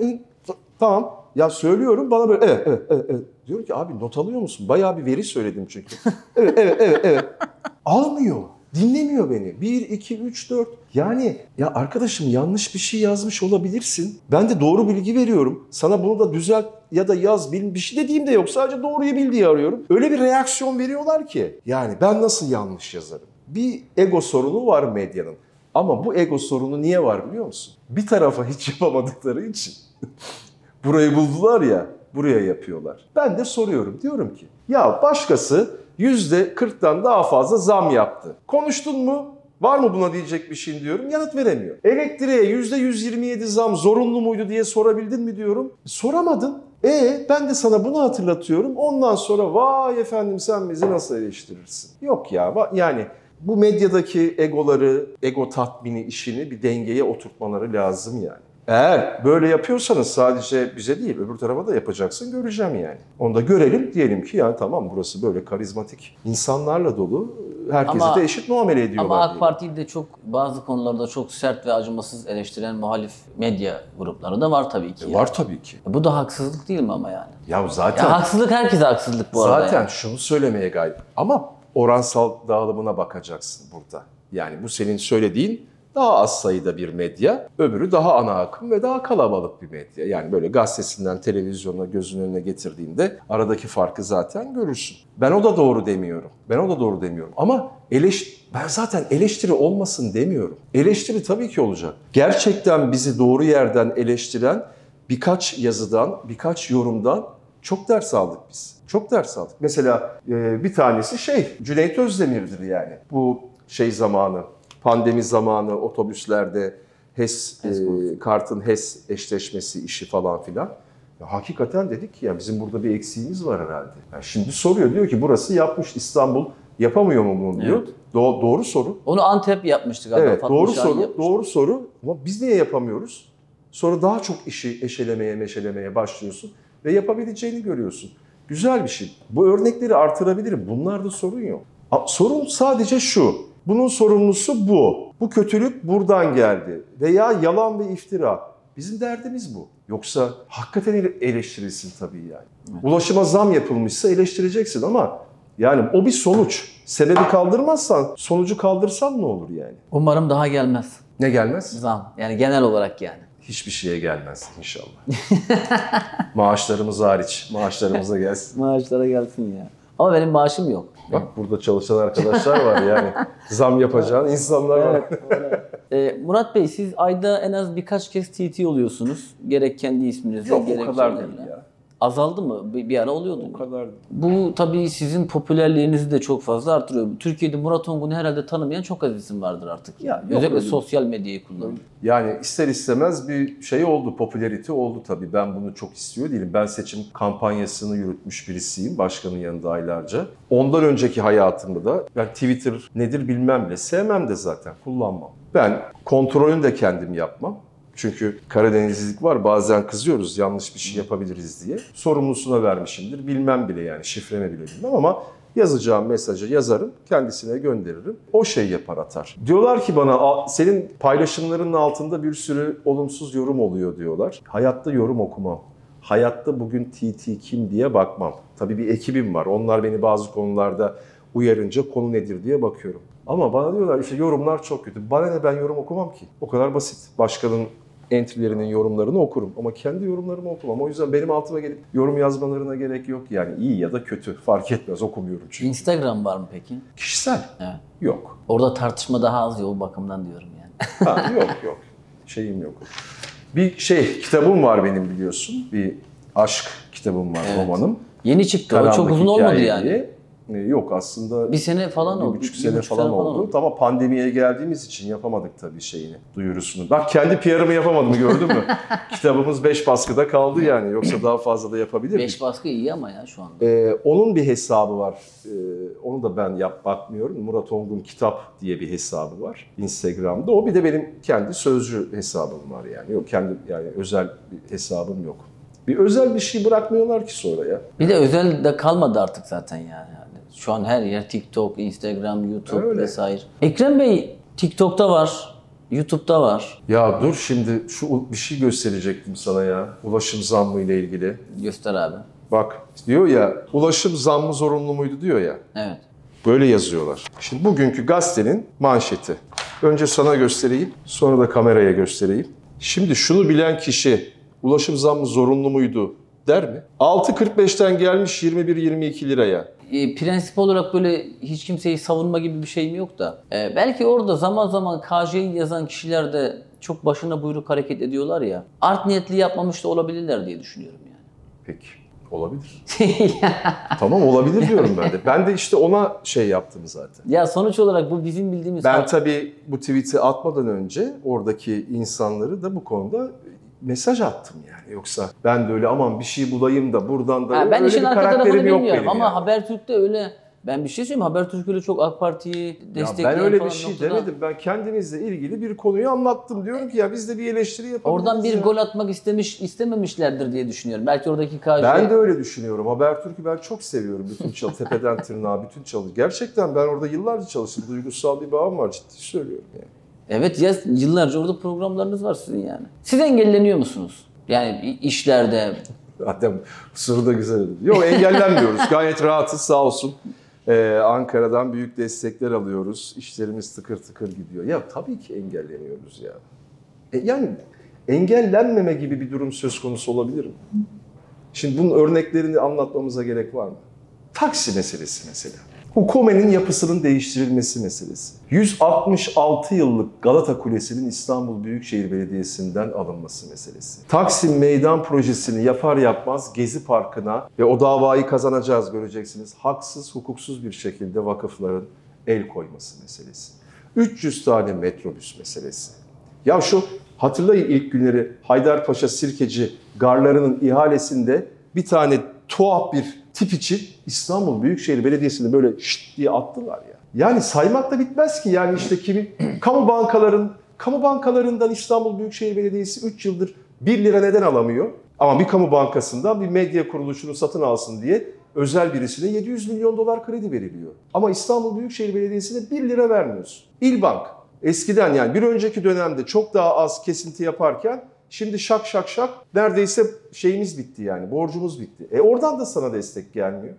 Tamam. Ya söylüyorum bana böyle evet. Diyorum ki abi not alıyor musun? Bayağı bir veri söyledim çünkü. Evet. Almıyor. Dinlemiyor beni. 1, 2, 3, 4. Yani ya arkadaşım yanlış bir şey yazmış olabilirsin. Ben de doğru bilgi veriyorum. Sana bunu da düzelt ya da yaz. Bir şey dediğim de yok. Sadece doğruyu bil diye arıyorum. Öyle bir reaksiyon veriyorlar ki. Yani ben nasıl yanlış yazarım? Bir ego sorunu var medyanın. Ama bu ego sorunu niye var biliyor musun? Bir tarafa hiç yapamadıkları için. Burayı buldular ya, buraya yapıyorlar. Ben de soruyorum, diyorum ki ya başkası %40'dan daha fazla zam yaptı. Konuştun mu? Var mı buna diyecek bir şey diyorum. Yanıt veremiyor. Elektriğe %127 zam zorunlu muydu diye sorabildin mi diyorum. Soramadın. Ben de sana bunu hatırlatıyorum. Ondan sonra vay efendim sen bizi nasıl eleştirirsin? Yok ya yani bu medyadaki ego tatmini işini bir dengeye oturtmaları lazım yani. Eğer böyle yapıyorsanız sadece bize değil öbür tarafa da yapacaksın göreceğim yani. Onu da görelim diyelim ki yani tamam burası böyle karizmatik insanlarla dolu. Herkese de eşit muamele ediyorlar. Ama AK Parti'yi de çok bazı konularda çok sert ve acımasız eleştiren muhalif medya grupları da var tabii ki. Var tabii ki. Bu da haksızlık değil mi ama yani? Ya zaten. Ya haksızlık herkese haksızlık bu arada. Zaten yani. Şunu söylemeye gayret. Ama oransal dağılımına bakacaksın burada. Yani bu senin söylediğin daha az sayıda bir medya, öbürü daha ana akım ve daha kalabalık bir medya. Yani böyle gazetesinden televizyona gözünün önüne getirdiğinde aradaki farkı zaten görürsün. Ben o da doğru demiyorum. Ama ben zaten eleştiri olmasın demiyorum. Eleştiri tabii ki olacak. Gerçekten bizi doğru yerden eleştiren birkaç yazıdan, birkaç yorumdan Çok ders aldık biz. Çok ders aldık. Mesela bir tanesi Cüneyt Özdemir'dir yani. Bu zamanı, pandemi zamanı otobüslerde HES kartın HES eşleşmesi işi falan filan. Ya hakikaten dedik ki ya bizim burada bir eksiğimiz var herhalde. Yani şimdi soruyor, diyor ki burası yapmış, İstanbul yapamıyor mu bunu diyor. Evet. Doğru soru. Onu Antep yapmıştı galiba. Evet, Fatma doğru Şahin soru. yapmıştı. Doğru soru. Ama biz niye yapamıyoruz? Sonra daha çok işi meşelemeye başlıyorsun ve yapabileceğini görüyorsun. Güzel bir şey. Bu örnekleri artırabilirim. Bunlarda sorun yok. Sorun sadece şu. Bunun sorumlusu bu. Bu kötülük buradan geldi. Veya yalan ve iftira. Bizim derdimiz bu. Yoksa hakikaten eleştirilsin tabii yani. Evet. Ulaşıma zam yapılmışsa eleştireceksin ama yani o bir sonuç. Sebebi kaldırmazsan, sonucu kaldırsan ne olur yani? Umarım daha gelmez. Ne gelmez? Zam. Yani genel olarak yani. Hiçbir şeye gelmez inşallah. Maaşlarımız hariç. Maaşlarımıza gelsin. Maaşlara gelsin ya. Ama benim maaşım yok. Bak burada çalışan arkadaşlar var yani. Zam yapacağın insanlar var. Murat Bey, siz ayda en az birkaç kez TT oluyorsunuz. Gerek kendi isminizle, Yok gerek o kadar şeylerle. değil ya. Azaldı mı? Bir ara oluyordu. O kadar. Bu tabii sizin popülerliğinizi de çok fazla artırıyor. Türkiye'de Murat Ongun'u herhalde tanımayan çok az isim vardır artık. Ya, özellikle öyle. sosyal medyayı kullanıyor. Yani ister istemez bir şey oldu, popülarite oldu tabii. Ben bunu çok istiyor değilim. Ben seçim kampanyasını yürütmüş birisiyim başkanın yanında aylarca. Ondan önceki hayatımda da ben Twitter nedir bilmem bile, sevmem de zaten, kullanmam. Ben kontrolünü de kendim yapmam. Çünkü Karadenizlilik var, bazen kızıyoruz yanlış bir şey yapabiliriz diye. Sorumlusuna vermişimdir, bilmem bile yani, şifremi bile bilmem ama yazacağım mesajı yazarım, kendisine gönderirim. O yapar, atar. Diyorlar ki bana, senin paylaşımlarının altında bir sürü olumsuz yorum oluyor diyorlar. Hayatta yorum okumam. Hayatta bugün TT kim diye bakmam. Tabii bir ekibim var. Onlar beni bazı konularda uyarınca konu nedir diye bakıyorum. Ama bana diyorlar işte yorumlar çok kötü. Bana ne, ben yorum okumam ki. O kadar basit. Başkanın entry'lerinin yorumlarını okurum ama kendi yorumlarımı okumam. O yüzden benim altıma gelip yorum yazmalarına gerek yok. Yani iyi ya da kötü fark etmez, okumuyorum çünkü. Instagram var mı peki? Kişisel? Evet. Yok. Orada tartışma daha az ya, o bakımdan diyorum yani. Yok. Şeyim yok. Bir kitabım var benim, biliyorsun. Bir aşk kitabım var, Evet. romanım. Yeni çıktı. O Karanlık çok uzun olmadı Hikaye yani. diye. Yok aslında. Bir sene falan oldu. 1,5 sene falan oldu. Ama pandemiye geldiğimiz için yapamadık tabii duyurusunu. Bak kendi PR'ımı yapamadım, gördün mü? Kitabımız 5 baskıda kaldı yani. Yoksa daha fazla da yapabilirdik. 5 baskı iyi ama ya şu anda. Onun bir hesabı var. Onu da ben bakmıyorum. Murat Ongun Kitap diye bir hesabı var Instagram'da. O bir de benim kendi sözcü hesabım var yani. Yok, kendi yani özel bir hesabım yok. Bir özel bir şey bırakmıyorlar ki sonra ya. Bir de özel de kalmadı artık zaten yani. Şu an her yer TikTok, Instagram, YouTube Öyle. vesaire. Ekrem Bey, TikTok'ta var, YouTube'da var. Ya dur, şimdi bir şey gösterecektim sana ya. Ulaşım zammı ile ilgili. Göster abi. Bak diyor ya, ulaşım zammı zorunlu muydu diyor ya. Evet. Böyle yazıyorlar. Şimdi bugünkü gazetenin manşeti. Önce sana göstereyim, sonra da kameraya göstereyim. Şimdi şunu bilen kişi ulaşım zammı zorunlu muydu der mi? 6.45'ten gelmiş 21-22 liraya. Prensip olarak böyle hiç kimseyi savunma gibi bir şeyim yok da. Belki orada zaman zaman KJ'yi yazan kişiler de çok başına buyruk hareket ediyorlar ya. Art niyetli yapmamış da olabilirler diye düşünüyorum yani. Peki, olabilir. Tamam, olabilir diyorum ben de. Ben de işte ona yaptım zaten. Ya sonuç olarak bu bizim bildiğimiz... Ben tabii bu tweet'i atmadan önce oradaki insanları da bu konuda mesaj attım yani. Yoksa ben de öyle aman bir şey bulayım da buradan da ben öyle işin bir arka tarafını karakterim yok bilmiyorum benim ama yani. Habertürk'te öyle... Ben bir şey söyleyeyim, Habertürk öyle çok AK Parti'yi Ya destekleyen ben öyle falan bir şey noktada... demedim. Ben kendimizle ilgili bir konuyu anlattım. Diyorum ki ya biz de bir eleştiri yapabiliriz. Oradan bir ya. gol atmak istememişlerdir diye düşünüyorum. Belki oradaki KJ... Ben de öyle düşünüyorum. Habertürk'ü ben çok seviyorum. Bütün tepeden tırnağa bütün çalış. Gerçekten ben orada yıllarca çalıştım. Duygusal bir bağım var. Ciddi söylüyorum yani. Evet ya, yıllarca orada programlarınız var sizin yani. Siz engelleniyor musunuz? Yani işlerde... Zaten bu soru da güzel. Yok, engellenmiyoruz. Gayet rahatız, sağ olsun. Ankara'dan büyük destekler alıyoruz. İşlerimiz tıkır tıkır gidiyor. Ya tabii ki engelleniyoruz ya. Yani engellenmeme gibi bir durum söz konusu olabilir mi? Şimdi bunun örneklerini anlatmamıza gerek var mı? Taksi meselesi mesela. Hukume'nin yapısının değiştirilmesi meselesi. 166 yıllık Galata Kulesi'nin İstanbul Büyükşehir Belediyesi'nden alınması meselesi. Taksim Meydan Projesi'ni yapar yapmaz Gezi Parkı'na ve o davayı kazanacağız göreceksiniz. Haksız, hukuksuz bir şekilde vakıfların el koyması meselesi. 300 tane metrobüs meselesi. Ya şu hatırlayın ilk günleri Haydarpaşa Sirkeci garlarının ihalesinde bir tane tuhaf bir tip için İstanbul Büyükşehir Belediyesi'ni böyle şşt diye attılar ya. Yani saymakla bitmez ki yani işte kimin kamu bankalarından İstanbul Büyükşehir Belediyesi 3 yıldır 1 lira neden alamıyor? Ama bir kamu bankasından bir medya kuruluşunu satın alsın diye özel birisine 700 milyon dolar kredi veriliyor. Ama İstanbul Büyükşehir Belediyesi'ne 1 lira vermiyorsun. İlbank eskiden yani bir önceki dönemde çok daha az kesinti yaparken şimdi şak şak şak neredeyse şeyimiz bitti yani borcumuz bitti. Oradan da sana destek gelmiyor.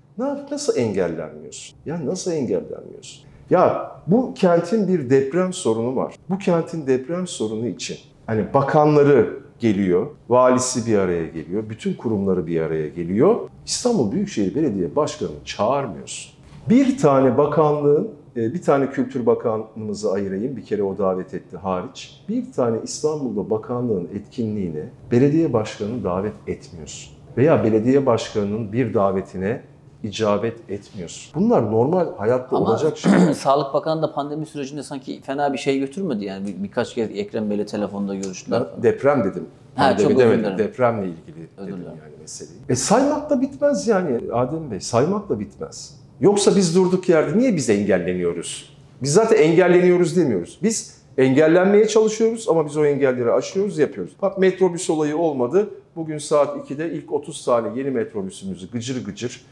Nasıl engellenmiyorsun? Ya nasıl engellenmiyorsun? Ya bu kentin bir deprem sorunu var. Bu kentin deprem sorunu için hani bakanları geliyor, valisi bir araya geliyor, bütün kurumları bir araya geliyor. İstanbul Büyükşehir Belediye Başkanı'nı çağırmıyorsun. Bir tane bakanlığın, bir tane Kültür Bakanlığımızı ayırayım, bir kere o davet etti hariç. Bir tane İstanbul'da bakanlığın etkinliğine belediye başkanını davet etmiyorsun. Veya belediye başkanının bir davetine icabet etmiyorsun. Bunlar normal hayatta olacak şeyler. Sağlık Bakanı da pandemi sürecinde sanki fena bir şey götürmedi yani. Birkaç kez Ekrem Bey'le telefonda görüştüler. Deprem dedim. Çok özür dilerim. Depremle ilgili dedim yani meseleyi. Saymakla bitmez yani Adem Bey, saymakla bitmez. Yoksa biz durduk yerde niye biz engelleniyoruz? Biz zaten engelleniyoruz demiyoruz. Biz engellenmeye çalışıyoruz ama biz o engelleri aşıyoruz, yapıyoruz. Bak metrobüs olayı olmadı. Bugün saat 2'de ilk 30 tane yeni metrobüsümüzü gıcır gıcır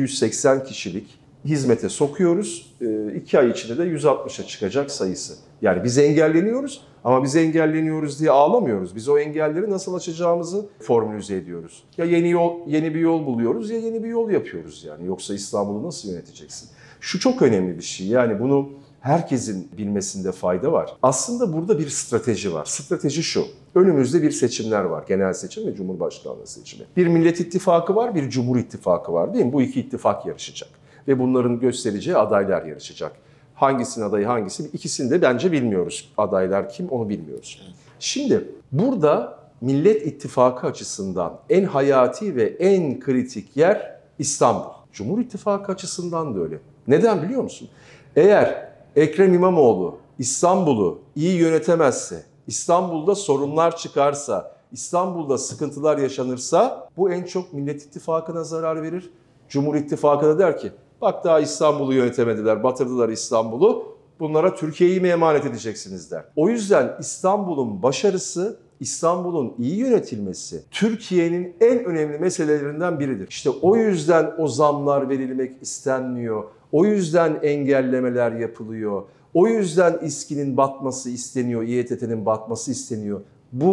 280 kişilik hizmete sokuyoruz. 2 ay içinde de 160'a çıkacak sayısı. Yani biz engelleniyoruz ama biz engelleniyoruz diye ağlamıyoruz. Biz o engelleri nasıl açacağımızı formülize ediyoruz. Ya yeni bir yol buluyoruz ya yeni bir yol yapıyoruz yani. Yoksa İstanbul'u nasıl yöneteceksin? Şu çok önemli bir şey. Yani bunu herkesin bilmesinde fayda var. Aslında burada bir strateji var. Strateji şu. Önümüzde bir seçimler var. Genel seçim ve Cumhurbaşkanlığı seçimi. Bir Millet İttifakı var, bir Cumhur İttifakı var değil mi? Bu iki ittifak yarışacak. Ve bunların göstereceği adaylar yarışacak. Hangisinin adayı hangisi? İkisini de bence bilmiyoruz. Adaylar kim onu bilmiyoruz. Şimdi burada Millet İttifakı açısından en hayati ve en kritik yer İstanbul. Cumhur İttifakı açısından da öyle. Neden biliyor musun? Eğer Ekrem İmamoğlu İstanbul'u iyi yönetemezse, İstanbul'da sorunlar çıkarsa, İstanbul'da sıkıntılar yaşanırsa bu en çok Millet İttifakı'na zarar verir. Cumhur İttifakı da der ki bak daha İstanbul'u yönetemediler, batırdılar İstanbul'u. Bunlara Türkiye'yi mi emanet edeceksiniz der. O yüzden İstanbul'un başarısı, İstanbul'un iyi yönetilmesi Türkiye'nin en önemli meselelerinden biridir. İşte o yüzden o zamlar verilmek istenmiyor. O yüzden engellemeler yapılıyor. O yüzden İSKİ'nin batması isteniyor, İETT'nin batması isteniyor.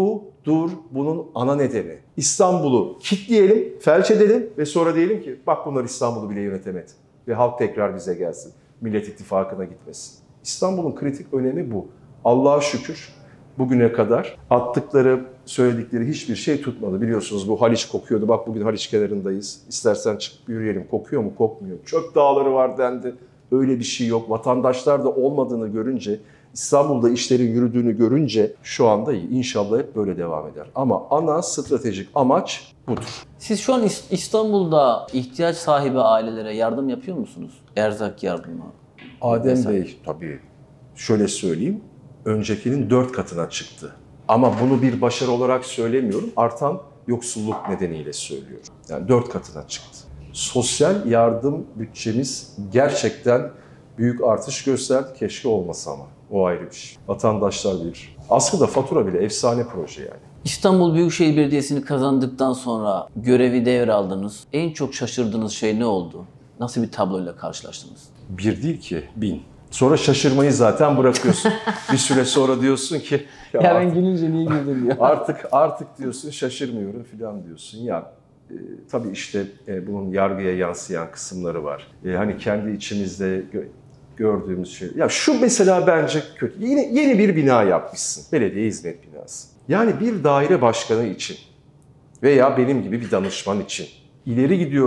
Bunun ana nedeni. İstanbul'u kilitleyelim, felç edelim ve sonra diyelim ki bak bunlar İstanbul'u bile yönetemedi. Ve halk tekrar bize gelsin. Millet İttifakı'na gitmesin. İstanbul'un kritik önemi bu. Allah'a şükür bugüne kadar attıkları, söyledikleri hiçbir şey tutmadı. Biliyorsunuz bu Haliç kokuyordu. Bak bugün Haliç kenarındayız. İstersen çıkıp yürüyelim. Kokuyor mu? Kokmuyor. Çöp dağları var dendi. Öyle bir şey yok. Vatandaşlar da olmadığını görünce, İstanbul'da işlerin yürüdüğünü görünce şu anda iyi. İnşallah hep böyle devam eder. Ama ana stratejik amaç budur. Siz şu an İstanbul'da ihtiyaç sahibi ailelere yardım yapıyor musunuz? Erzak yardımı. Adem vesaire. Bey tabii şöyle söyleyeyim. Öncekinin 4 katına çıktı. Ama bunu bir başarı olarak söylemiyorum. Artan yoksulluk nedeniyle söylüyorum. Yani 4 katına çıktı. Sosyal yardım bütçemiz gerçekten büyük artış gösterdi. Keşke olmasa ama. O ayrı bir şey. Vatandaşlar bilir. Aslında fatura bile efsane proje yani. İstanbul Büyükşehir Belediyesi'ni kazandıktan sonra görevi devraldınız. En çok şaşırdığınız şey ne oldu? Nasıl bir tabloyla karşılaştınız? Bir değil ki 1000. Sonra şaşırmayı zaten bırakıyorsun. Bir süre sonra diyorsun ki Ya ben gülünce niye güldüm diyor. Artık diyorsun şaşırmıyorum falan diyorsun. Ya tabii işte bunun yargıya yansıyan kısımları var. Hani kendi içimizde gördüğümüz şey. Ya şu mesela bence kötü. Yeni bir bina yapmışsın. Belediye hizmet binası. Yani bir daire başkanı için veya benim gibi bir danışman için ileri gidiyorum.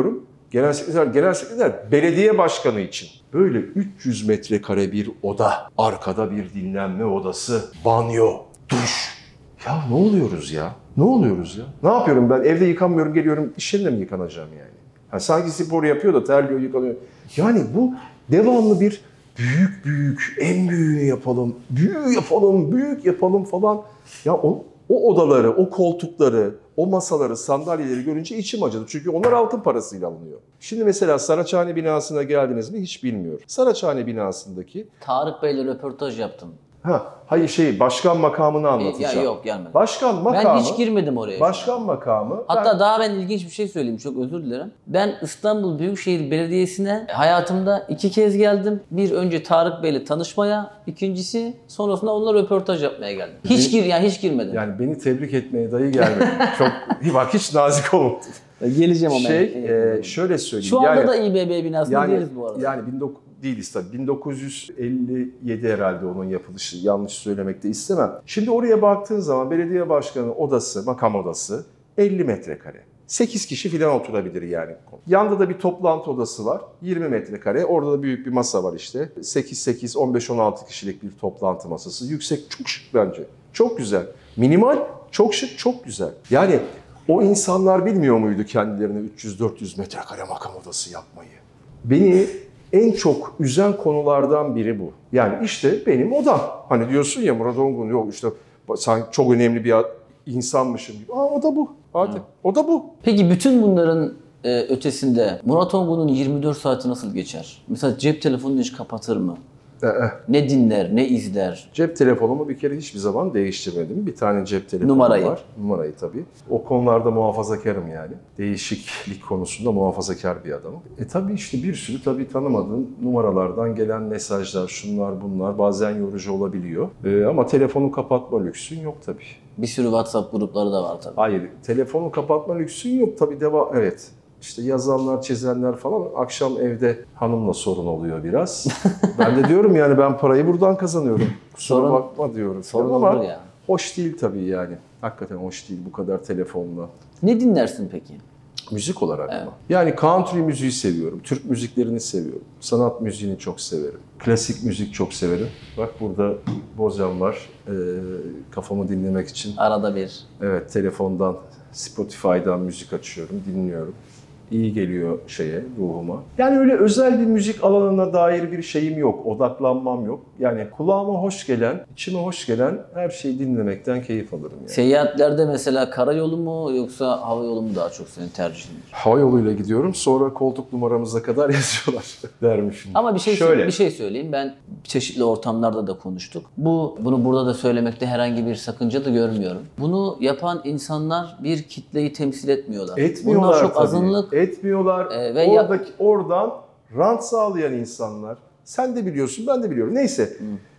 Genel sekreter belediye başkanı için. Böyle 300 metrekare bir oda, arkada bir dinlenme odası, banyo, duş. Ya ne oluyoruz ya? Ne oluyoruz ya? Ne yapıyorum ben? Evde yıkanmıyorum, geliyorum iş yerinde mi yıkanacağım yani? Ha, sanki spor yapıyor da terliyor, yıkanıyor. Yani bu devamlı bir büyük, en büyüğünü yapalım, büyük yapalım falan. Ya o odaları, o koltukları, o masaları, sandalyeleri görünce içim acıdı. Çünkü onlar halkın parasıyla alınıyor. Şimdi mesela Saraçhane binasına geldiniz mi hiç bilmiyorum. Saraçhane binasındaki... Tarık Bey'le röportaj yaptım. Hayır başkan makamını anlatacağım. Ya yok gelmedi. Başkan makamı... Ben hiç girmedim oraya. Başkan makamı... Hatta daha ben ilginç bir şey söyleyeyim, çok özür dilerim. Ben İstanbul Büyükşehir Belediyesi'ne hayatımda 2 kez geldim. Bir önce Tarık Bey'le tanışmaya, ikincisi sonrasında onunla röportaj yapmaya geldim. Hiç girmedim. Yani beni tebrik etmeye dahi gelmedin. Bak hiç nazik olmadın. Geleceğim ama. Şöyle söyleyeyim. Şu anda da İBB binasında değiliz bu arada. Yani değiliz tabii. 1957 herhalde onun yapılışı. Yanlış söylemek de istemem. Şimdi oraya baktığın zaman belediye başkanı odası, makam odası 50 metrekare. 8 kişi falan oturabilir yani. Yanda da bir toplantı odası var. 20 metrekare. Orada da büyük bir masa var işte. 8, 15-16 kişilik bir toplantı masası. Yüksek, çok şık bence. Çok güzel. Minimal, çok şık, çok güzel. Yani o insanlar bilmiyor muydu kendilerine 300-400 metrekare makam odası yapmayı? Beni en çok üzen konulardan biri bu. Yani işte benim odam. Hani diyorsun ya Murat Ongun yok işte sen çok önemli bir insanmışım gibi. O da bu. Hadi. O da bu. Peki bütün bunların ötesinde Murat Ongun'un 24 saati nasıl geçer? Mesela cep telefonunu hiç kapatır mı? Ne dinler, ne izler? Cep telefonumu bir kere hiçbir zaman değiştirmedim. Bir tane cep telefonu var. Numarayı tabii. O konularda muhafazakarım yani. Değişiklik konusunda muhafazakar bir adamım. Tabii işte bir sürü tanımadığım numaralardan gelen mesajlar, şunlar bunlar bazen yorucu olabiliyor. Ama telefonu kapatma lüksün yok tabii. Bir sürü WhatsApp grupları da var tabii. Hayır, telefonu kapatma lüksün yok tabii. Evet. İşte yazanlar, çizenler falan akşam evde hanımla sorun oluyor biraz. Ben de diyorum yani ben parayı buradan kazanıyorum. Kusura bakma diyorum. Sorun ama olur ya. Hoş değil tabii yani. Hakikaten hoş değil bu kadar telefonla. Ne dinlersin peki? Müzik olarak mı? Yani country müziği seviyorum. Türk müziklerini seviyorum. Sanat müziğini çok severim. Klasik müzik çok severim. Bak burada Bozcan var. Kafamı dinlemek için. Arada bir. Evet, telefondan, Spotify'dan müzik açıyorum, dinliyorum. İyi geliyor ruhuma. Yani öyle özel bir müzik alanına dair bir şeyim yok, odaklanmam yok. Yani kulağıma hoş gelen, içime hoş gelen her şeyi dinlemekten keyif alırım yani. Seyahatlerde mesela karayolu mu yoksa hava yolu mu daha çok senin tercihindir? Hava yoluyla gidiyorum, sonra koltuk numaramıza kadar yazıyorlar dermişim. Ama bir şey söyleyeyim. Ben çeşitli ortamlarda da konuştuk. Bunu burada da söylemekte herhangi bir sakınca da görmüyorum. Bunu yapan insanlar bir kitleyi temsil etmiyorlar. Etmiyorlar. Bunlar çok tabii. azınlık. Etmiyorlar. Oradan rant sağlayan insanlar. Sen de biliyorsun, ben de biliyorum. Neyse.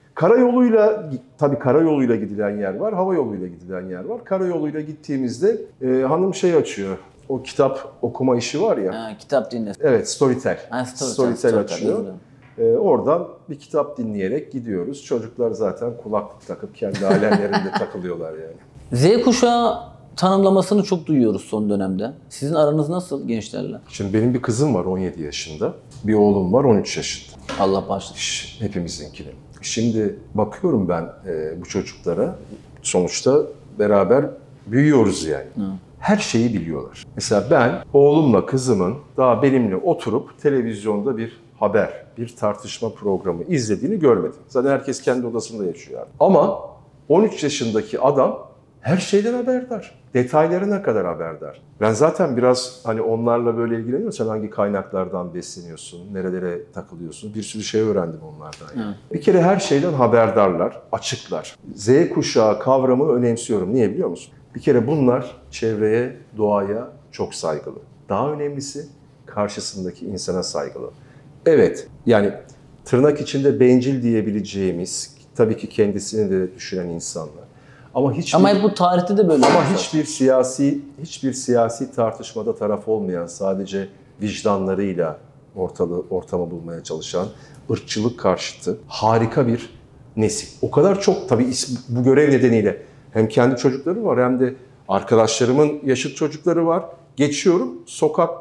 Karayoluyla gidilen yer var, hava yoluyla gidilen yer var. Karayoluyla gittiğimizde hanım açıyor. O kitap okuma işi var ya. Kitap dinle. Evet, Storytel. Storytel açıyor. Oradan bir kitap dinleyerek gidiyoruz. Çocuklar zaten kulaklık takıp kendi alemlerinde takılıyorlar yani. Z kuşağı tanımlamasını çok duyuyoruz son dönemde. Sizin aranız nasıl gençlerle? Şimdi benim bir kızım var 17 yaşında. Bir oğlum var 13 yaşında. Allah bağışlasın. Hepimizinkini. Şimdi bakıyorum ben bu çocuklara. Sonuçta beraber büyüyoruz yani. Her şeyi biliyorlar. Mesela ben oğlumla kızımın daha benimle oturup televizyonda bir haber, bir tartışma programı izlediğini görmedim. Zaten herkes kendi odasında yaşıyor. Ama 13 yaşındaki adam her şeyden haberdar. Detaylarına kadar haberdar. Ben zaten biraz onlarla böyle ilgileniyorum. Sen hangi kaynaklardan besleniyorsun, nerelere takılıyorsun? Bir sürü şey öğrendim onlardan. Yani. Bir kere her şeyden haberdarlar, açıklar. Z kuşağı kavramı önemsiyorum. Niye biliyor musun? Bir kere bunlar çevreye, doğaya çok saygılı. Daha önemlisi karşısındaki insana saygılı. Evet, yani tırnak içinde bencil diyebileceğimiz, tabii ki kendisini de düşünen insanlar. Ama bu tarihte de böyle. Ama hiçbir siyasi tartışmada taraf olmayan, sadece vicdanlarıyla ortamı bulmaya çalışan, ırkçılık karşıtı harika bir nesil. O kadar çok tabii bu görev nedeniyle hem kendi çocukları var hem de arkadaşlarımın yaşıt çocukları var. Geçiyorum sokakta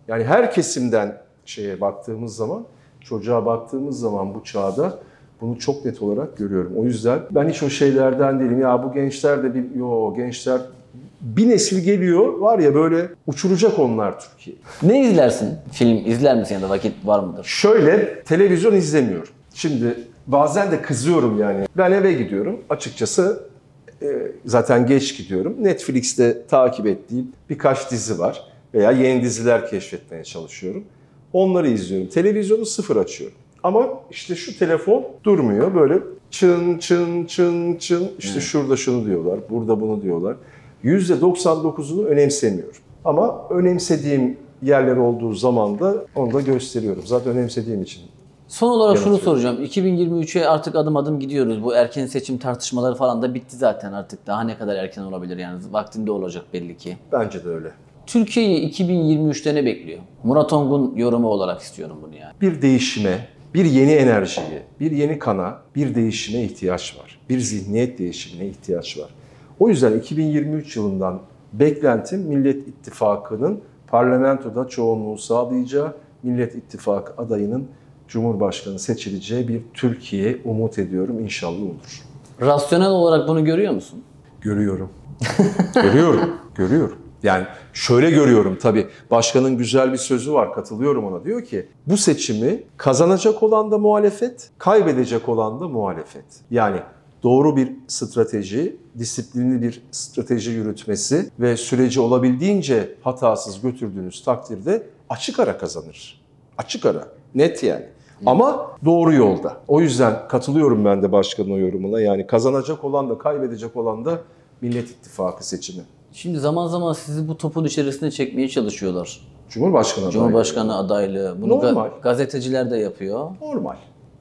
Yani her kesimden şeye baktığımız zaman, çocuğa baktığımız zaman bu çağda bunu çok net olarak görüyorum. O yüzden ben hiç o şeylerden değilim. Ya bu gençler de gençler bir nesil geliyor var ya böyle uçuracak onlar Türkiye'yi. Ne izlersin? Film izler misin ya da vakit var mıdır? Şöyle televizyon izlemiyorum. Şimdi bazen de kızıyorum yani. Ben eve gidiyorum. Açıkçası zaten geç gidiyorum. Netflix'te takip ettiğim birkaç dizi var. Veya yeni diziler keşfetmeye çalışıyorum. Onları izliyorum. Televizyonu sıfır açıyorum. Ama işte şu telefon durmuyor. Böyle çın çın çın çın. İşte şurada şunu diyorlar, burada bunu diyorlar. %99'unu önemsemiyorum. Ama önemsediğim yerler olduğu zaman da onu da gösteriyorum. Zaten önemsediğim için. Son olarak şunu Yanıtıyorum. soracağım. 2023'e artık adım adım gidiyoruz. Bu erken seçim tartışmaları falan da bitti zaten artık. Daha ne kadar erken olabilir yani? Vaktinde olacak belli ki. Bence de öyle. Türkiye'yi 2023'te ne bekliyor? Murat Ongun yorumu olarak istiyorum bunu yani. Bir değişime, bir yeni enerjiye, bir yeni kana, bir değişime ihtiyaç var. Bir zihniyet değişimine ihtiyaç var. O yüzden 2023 yılından beklentim Millet İttifakı'nın parlamentoda çoğunluğu sağlayacağı, Millet İttifakı adayının Cumhurbaşkanı seçileceği bir Türkiye umut ediyorum. İnşallah olur. Rasyonel olarak bunu görüyor musun? Görüyorum. Görüyorum. Yani şöyle görüyorum tabii. Başkanın güzel bir sözü var, katılıyorum ona. Diyor ki bu seçimi kazanacak olan da muhalefet, kaybedecek olan da muhalefet. Yani doğru bir strateji, disiplinli bir strateji yürütmesi ve süreci olabildiğince hatasız götürdüğünüz takdirde açık ara kazanır. Açık ara, net yani. Ama doğru yolda. O yüzden katılıyorum ben de başkanın o yorumuna. Yani kazanacak olan da kaybedecek olan da Millet İttifakı seçimi. Şimdi zaman zaman sizi bu topun içerisine çekmeye çalışıyorlar. Cumhurbaşkanı adaylığı. Cumhurbaşkanı adaylığı. Bunu Normal. gazeteciler de yapıyor. Normal.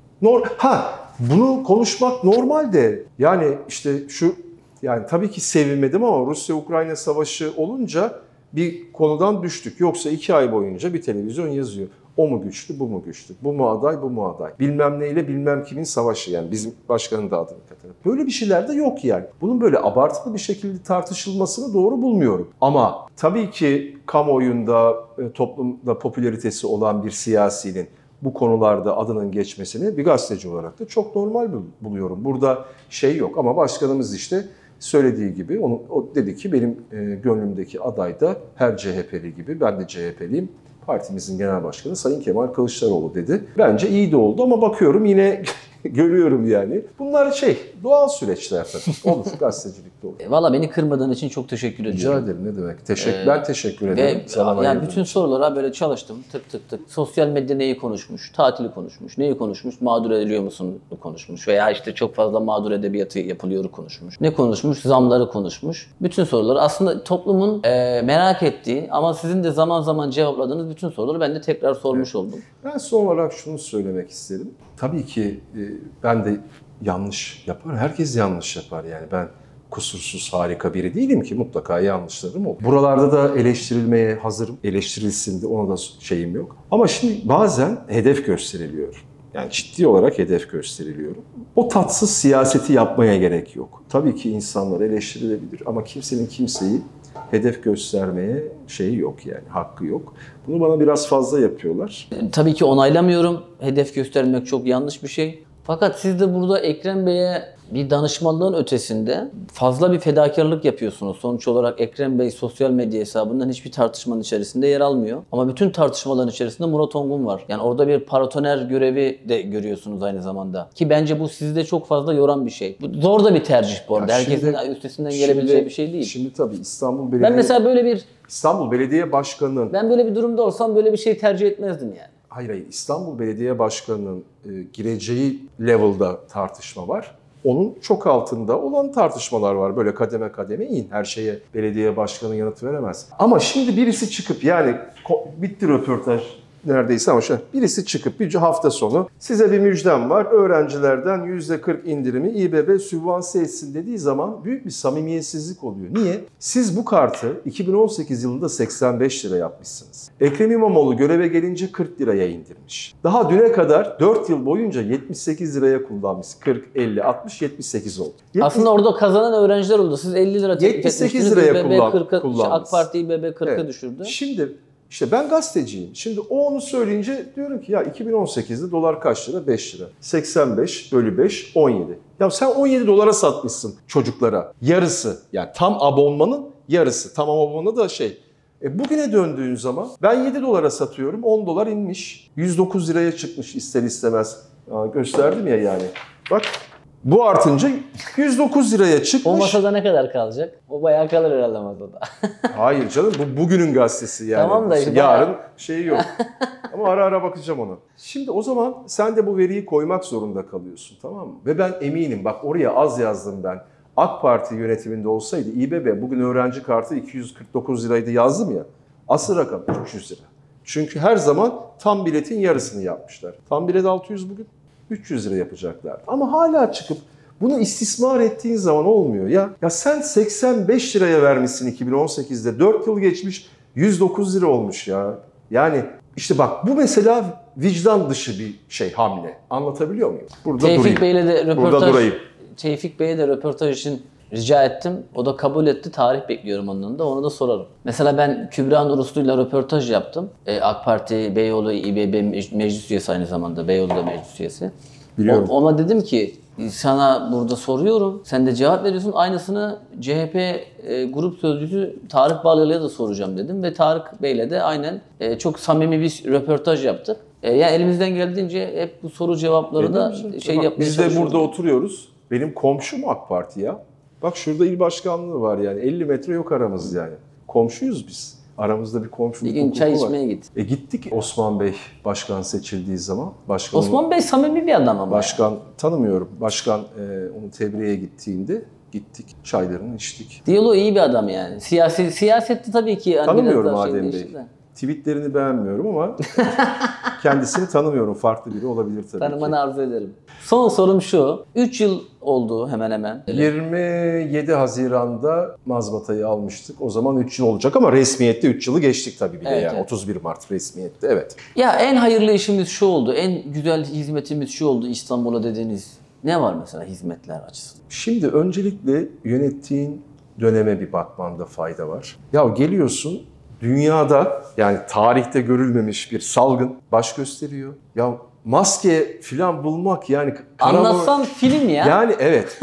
Bunu konuşmak normal de yani işte yani tabii ki sevinmedim ama Rusya-Ukrayna savaşı olunca bir konudan düştük. Yoksa 2 ay boyunca bir televizyon yazıyor. O mu güçlü, bu mu güçlü? Bu mu aday, bu mu aday? Bilmem neyle bilmem kimin savaşı yani bizim başkanın da adını katarım. Böyle bir şeyler de yok yani. Bunun böyle abartılı bir şekilde tartışılmasını doğru bulmuyorum. Ama tabii ki kamuoyunda, toplumda popülaritesi olan bir siyasinin bu konularda adının geçmesini bir gazeteci olarak da çok normal buluyorum. Burada şey yok ama başkanımız işte söylediği gibi o dedi ki benim gönlümdeki aday da her CHP'li gibi ben de CHP'liyim. Partimizin genel başkanı Sayın Kemal Kılıçdaroğlu dedi. Bence iyi de oldu ama bakıyorum yine görüyorum yani. Bunlar doğal süreçler tabii. Olur, gazetecilikte olur. Valla beni kırmadığın için çok teşekkür ediyorum. Rica ederim, ne demek. Ben teşekkür ederim. Ve Zaman yani ayırdığın bütün için. sorulara böyle çalıştım. Tık tık tık. Sosyal medya neyi konuşmuş? Tatili konuşmuş. Neyi konuşmuş? Mağdur ediliyor musun konuşmuş. Veya işte çok fazla mağdur edebiyatı yapılıyor konuşmuş. Ne konuşmuş? Zamları konuşmuş. Bütün soruları aslında toplumun merak ettiği ama sizin de zaman zaman cevapladığınız bütün soruları ben de tekrar sormuş oldum. Ben son olarak şunu söylemek isterim. Tabii ki ben de yanlış yapar. Herkes yanlış yapar yani. Ben kusursuz, harika biri değilim ki. Mutlaka yanlışlarım olur. Buralarda da eleştirilmeye hazırım. Eleştirilsin de ona da şeyim yok. Ama şimdi bazen hedef gösteriliyor. Yani ciddi olarak hedef gösteriliyorum. O tatsız siyaseti yapmaya gerek yok. Tabii ki insanlar eleştirilebilir ama kimsenin kimseyi hedef göstermeye şeyi yok yani, hakkı yok. Bunu bana biraz fazla yapıyorlar. Tabii ki onaylamıyorum. Hedef göstermek çok yanlış bir şey. Fakat siz de burada Ekrem Bey'e bir danışmanlığın ötesinde fazla bir fedakarlık yapıyorsunuz. Sonuç olarak Ekrem Bey sosyal medya hesabından hiçbir tartışmanın içerisinde yer almıyor. Ama bütün tartışmaların içerisinde Murat Ongun var. Yani orada bir paratoner görevi de görüyorsunuz aynı zamanda. Ki bence bu sizi de çok fazla yoran bir şey. Bu zor da bir tercih bu arada. Herkesin üstesinden gelebileceği bir şey değil. Şimdi tabii Ben mesela İstanbul Belediye Başkanı'nın ben böyle bir durumda olsam böyle bir şey tercih etmezdim yani. Hayır, İstanbul Belediye Başkanı'nın gireceği level'da tartışma var. Onun çok altında olan tartışmalar var. Böyle kademe kademe in. Her şeye belediye başkanı yanıt veremez. Ama şimdi birisi çıkıp yani bitti röportaj neredeyse ama birisi çıkıp bir hafta sonu size bir müjdem var. Öğrencilerden %40 indirimi İBB sübvanse etsin dediği zaman büyük bir samimiyetsizlik oluyor. Niye? Siz bu kartı 2018 yılında 85 lira yapmışsınız. Ekrem İmamoğlu göreve gelince 40 liraya indirmiş. Daha düne kadar 4 yıl boyunca 78 liraya kullanmış. 40, 50, 60, 78 oldu. Aslında orada kazanan öğrenciler oldu. Siz 50 lira teklif 78 etmiştiniz. liraya İBB 40'a, kullanmış. AK Parti İBB 40'a Evet. düşürdü. Şimdi İşte ben gazeteciyim. Şimdi o onu söyleyince diyorum ki ya 2018'de dolar kaç lira? 5 lira. 85 bölü 5, 17. Ya sen 17 dolara satmışsın çocuklara. Yarısı. Yani tam abonmanın yarısı. Tam abonmanı da bugüne döndüğün zaman ben 7 dolara satıyorum. 10 dolar inmiş. 109 liraya çıkmış ister istemez. Gösterdim ya yani. Bak bu artınca 109 liraya çıkmış. O masada ne kadar kalacak? O bayağı kalır herhalde masada. Hayır canım, bu bugünün gazetesi yani. Tamam da işte yarın şeyi yok. Ama ara ara bakacağım ona. Şimdi o zaman sen de bu veriyi koymak zorunda kalıyorsun, tamam mı? Ve ben eminim, bak oraya az yazdım ben. AK Parti yönetiminde olsaydı İBB bugün öğrenci kartı 249 liraydı yazdım ya. Asıl rakam 300 lira. Çünkü her zaman tam biletin yarısını yapmışlar. Tam bilet 600 bugün 300 lira yapacaklar. Ama hala çıkıp bunu istismar ettiğin zaman olmuyor ya. Ya sen 85 liraya vermişsin 2018'de. 4 yıl geçmiş 109 lira olmuş ya. Yani işte bak bu mesela vicdan dışı bir hamle. Anlatabiliyor muyum? Burada Tevfik durayım. Bey'le de Burada durayım. Tevfik Bey'e de röportaj için rica ettim. O da kabul etti. Tarih bekliyorum onun da. Onu da sorarım. Mesela ben Kübra Nur Uslu'yla röportaj yaptım. AK Parti Beyoğlu İBB meclis üyesi aynı zamanda. Beyoğlu'da meclis üyesi. Biliyorum. Ona dedim ki sana burada soruyorum. Sen de cevap veriyorsun. Aynısını CHP grup sözcüsü Tarık Balyalı'ya da soracağım dedim. Ve Tarık Bey'le de aynen çok samimi bir röportaj yaptık. Yani elimizden geldiğince hep bu soru cevapları da yapmaya Biz de çalışıyoruz. burada oturuyoruz. Benim komşum AK Parti ya. Bak şurada il başkanlığı var yani. 50 metre yok aramız yani. Komşuyuz biz. Aramızda bir komşuluk Bir gün çay hukuku var. içmeye git. Gittik Osman Bey başkan seçildiği zaman. Osman Bey samimi bir adam ama. Başkan tanımıyorum. Başkan onu tebriğe gittiğinde gittik. Çaylarını içtik. Diyaloğu iyi bir adam yani. Siyasette tabii ki. Hani Tanımıyorum biraz daha Adem Bey. değişir de. Tweetlerini beğenmiyorum ama kendisini tanımıyorum. Farklı biri olabilir tabii Tanımanı ki. arzu ederim. Son sorum şu. 3 yıl oldu hemen hemen. 27 Haziran'da mazbatayı almıştık. O zaman 3 yıl olacak ama resmiyette 3 yılı geçtik tabii bile Evet, yani. evet. 31 Mart resmiyette, evet. Ya en hayırlı işimiz şu oldu. En güzel hizmetimiz şu oldu İstanbul'a dediğiniz. Ne var mesela hizmetler açısından? Şimdi öncelikle yönettiğin döneme bir bakmanda fayda var. Ya geliyorsun dünyada yani tarihte görülmemiş bir salgın baş gösteriyor. Ya maske filan bulmak yani Anlatsan film ya. Yani evet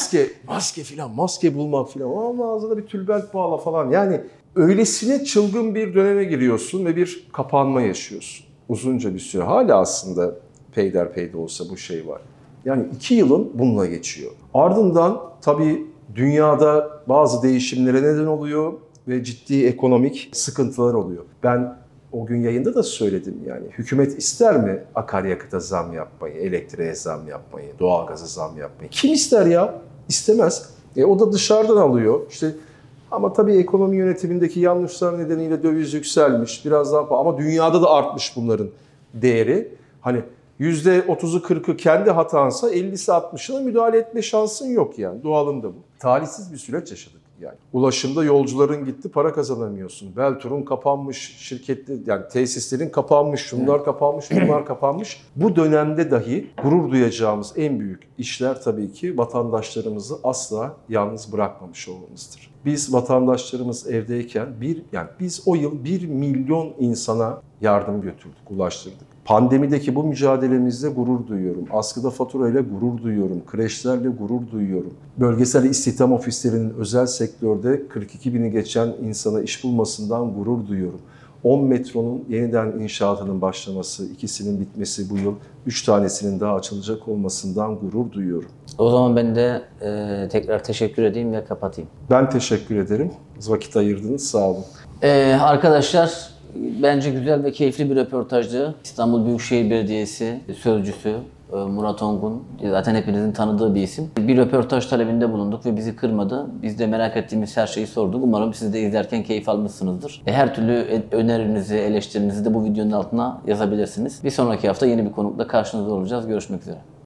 maske filan maske bulmak filan ama ağzına bir tülbent bağla falan yani öylesine çılgın bir döneme giriyorsun ve bir kapanma yaşıyorsun. Uzunca bir süre hala aslında peyderpey de olsa bu şey var. Yani 2 yılın bununla geçiyor. Ardından tabii dünyada bazı değişimlere neden oluyor ve ciddi ekonomik sıkıntılar oluyor. Ben o gün yayında da söyledim yani hükümet ister mi akaryakıta zam yapmayı, elektriğe zam yapmayı, doğalgaza zam yapmayı? Kim ister ya? İstemez. O da dışarıdan alıyor. İşte ama tabii ekonomi yönetimindeki yanlışlar nedeniyle döviz yükselmiş. Biraz daha ama dünyada da artmış bunların değeri. Hani %30'u 40'ı kendi hatansa 50'si 60'ına müdahale etme şansın yok yani. Doğalım da bu. Talihsiz bir süreç yaşadık yani. Ulaşımda yolcuların gitti, para kazanamıyorsun. Beltur'un kapanmış, şirketli yani tesislerin kapanmış, şunlar kapanmış, bunlar kapanmış. Bu dönemde dahi gurur duyacağımız en büyük işler tabii ki vatandaşlarımızı asla yalnız bırakmamış olmamızdır. Biz vatandaşlarımız evdeyken biz o yıl 1 milyon insana yardım götürdük, ulaştırdık. Pandemideki bu mücadelemizde gurur duyuyorum. Askıda faturayla gurur duyuyorum. Kreşlerle gurur duyuyorum. Bölgesel istihdam ofislerinin özel sektörde 42 bini geçen insana iş bulmasından gurur duyuyorum. 10 metronun yeniden inşaatının başlaması, 2'sinin bitmesi bu yıl, 3 tanesinin daha açılacak olmasından gurur duyuyorum. O zaman ben de tekrar teşekkür edeyim ve kapatayım. Ben teşekkür ederim. Vakit ayırdınız, sağ olun. Arkadaşlar bence güzel ve keyifli bir röportajdı. İstanbul Büyükşehir Belediyesi sözcüsü Murat Ongun, zaten hepinizin tanıdığı bir isim. Bir röportaj talebinde bulunduk ve bizi kırmadı. Biz de merak ettiğimiz her şeyi sorduk. Umarım siz de izlerken keyif almışsınızdır. Her türlü önerinizi, eleştirinizi de bu videonun altına yazabilirsiniz. Bir sonraki hafta yeni bir konukla karşınızda olacağız. Görüşmek üzere.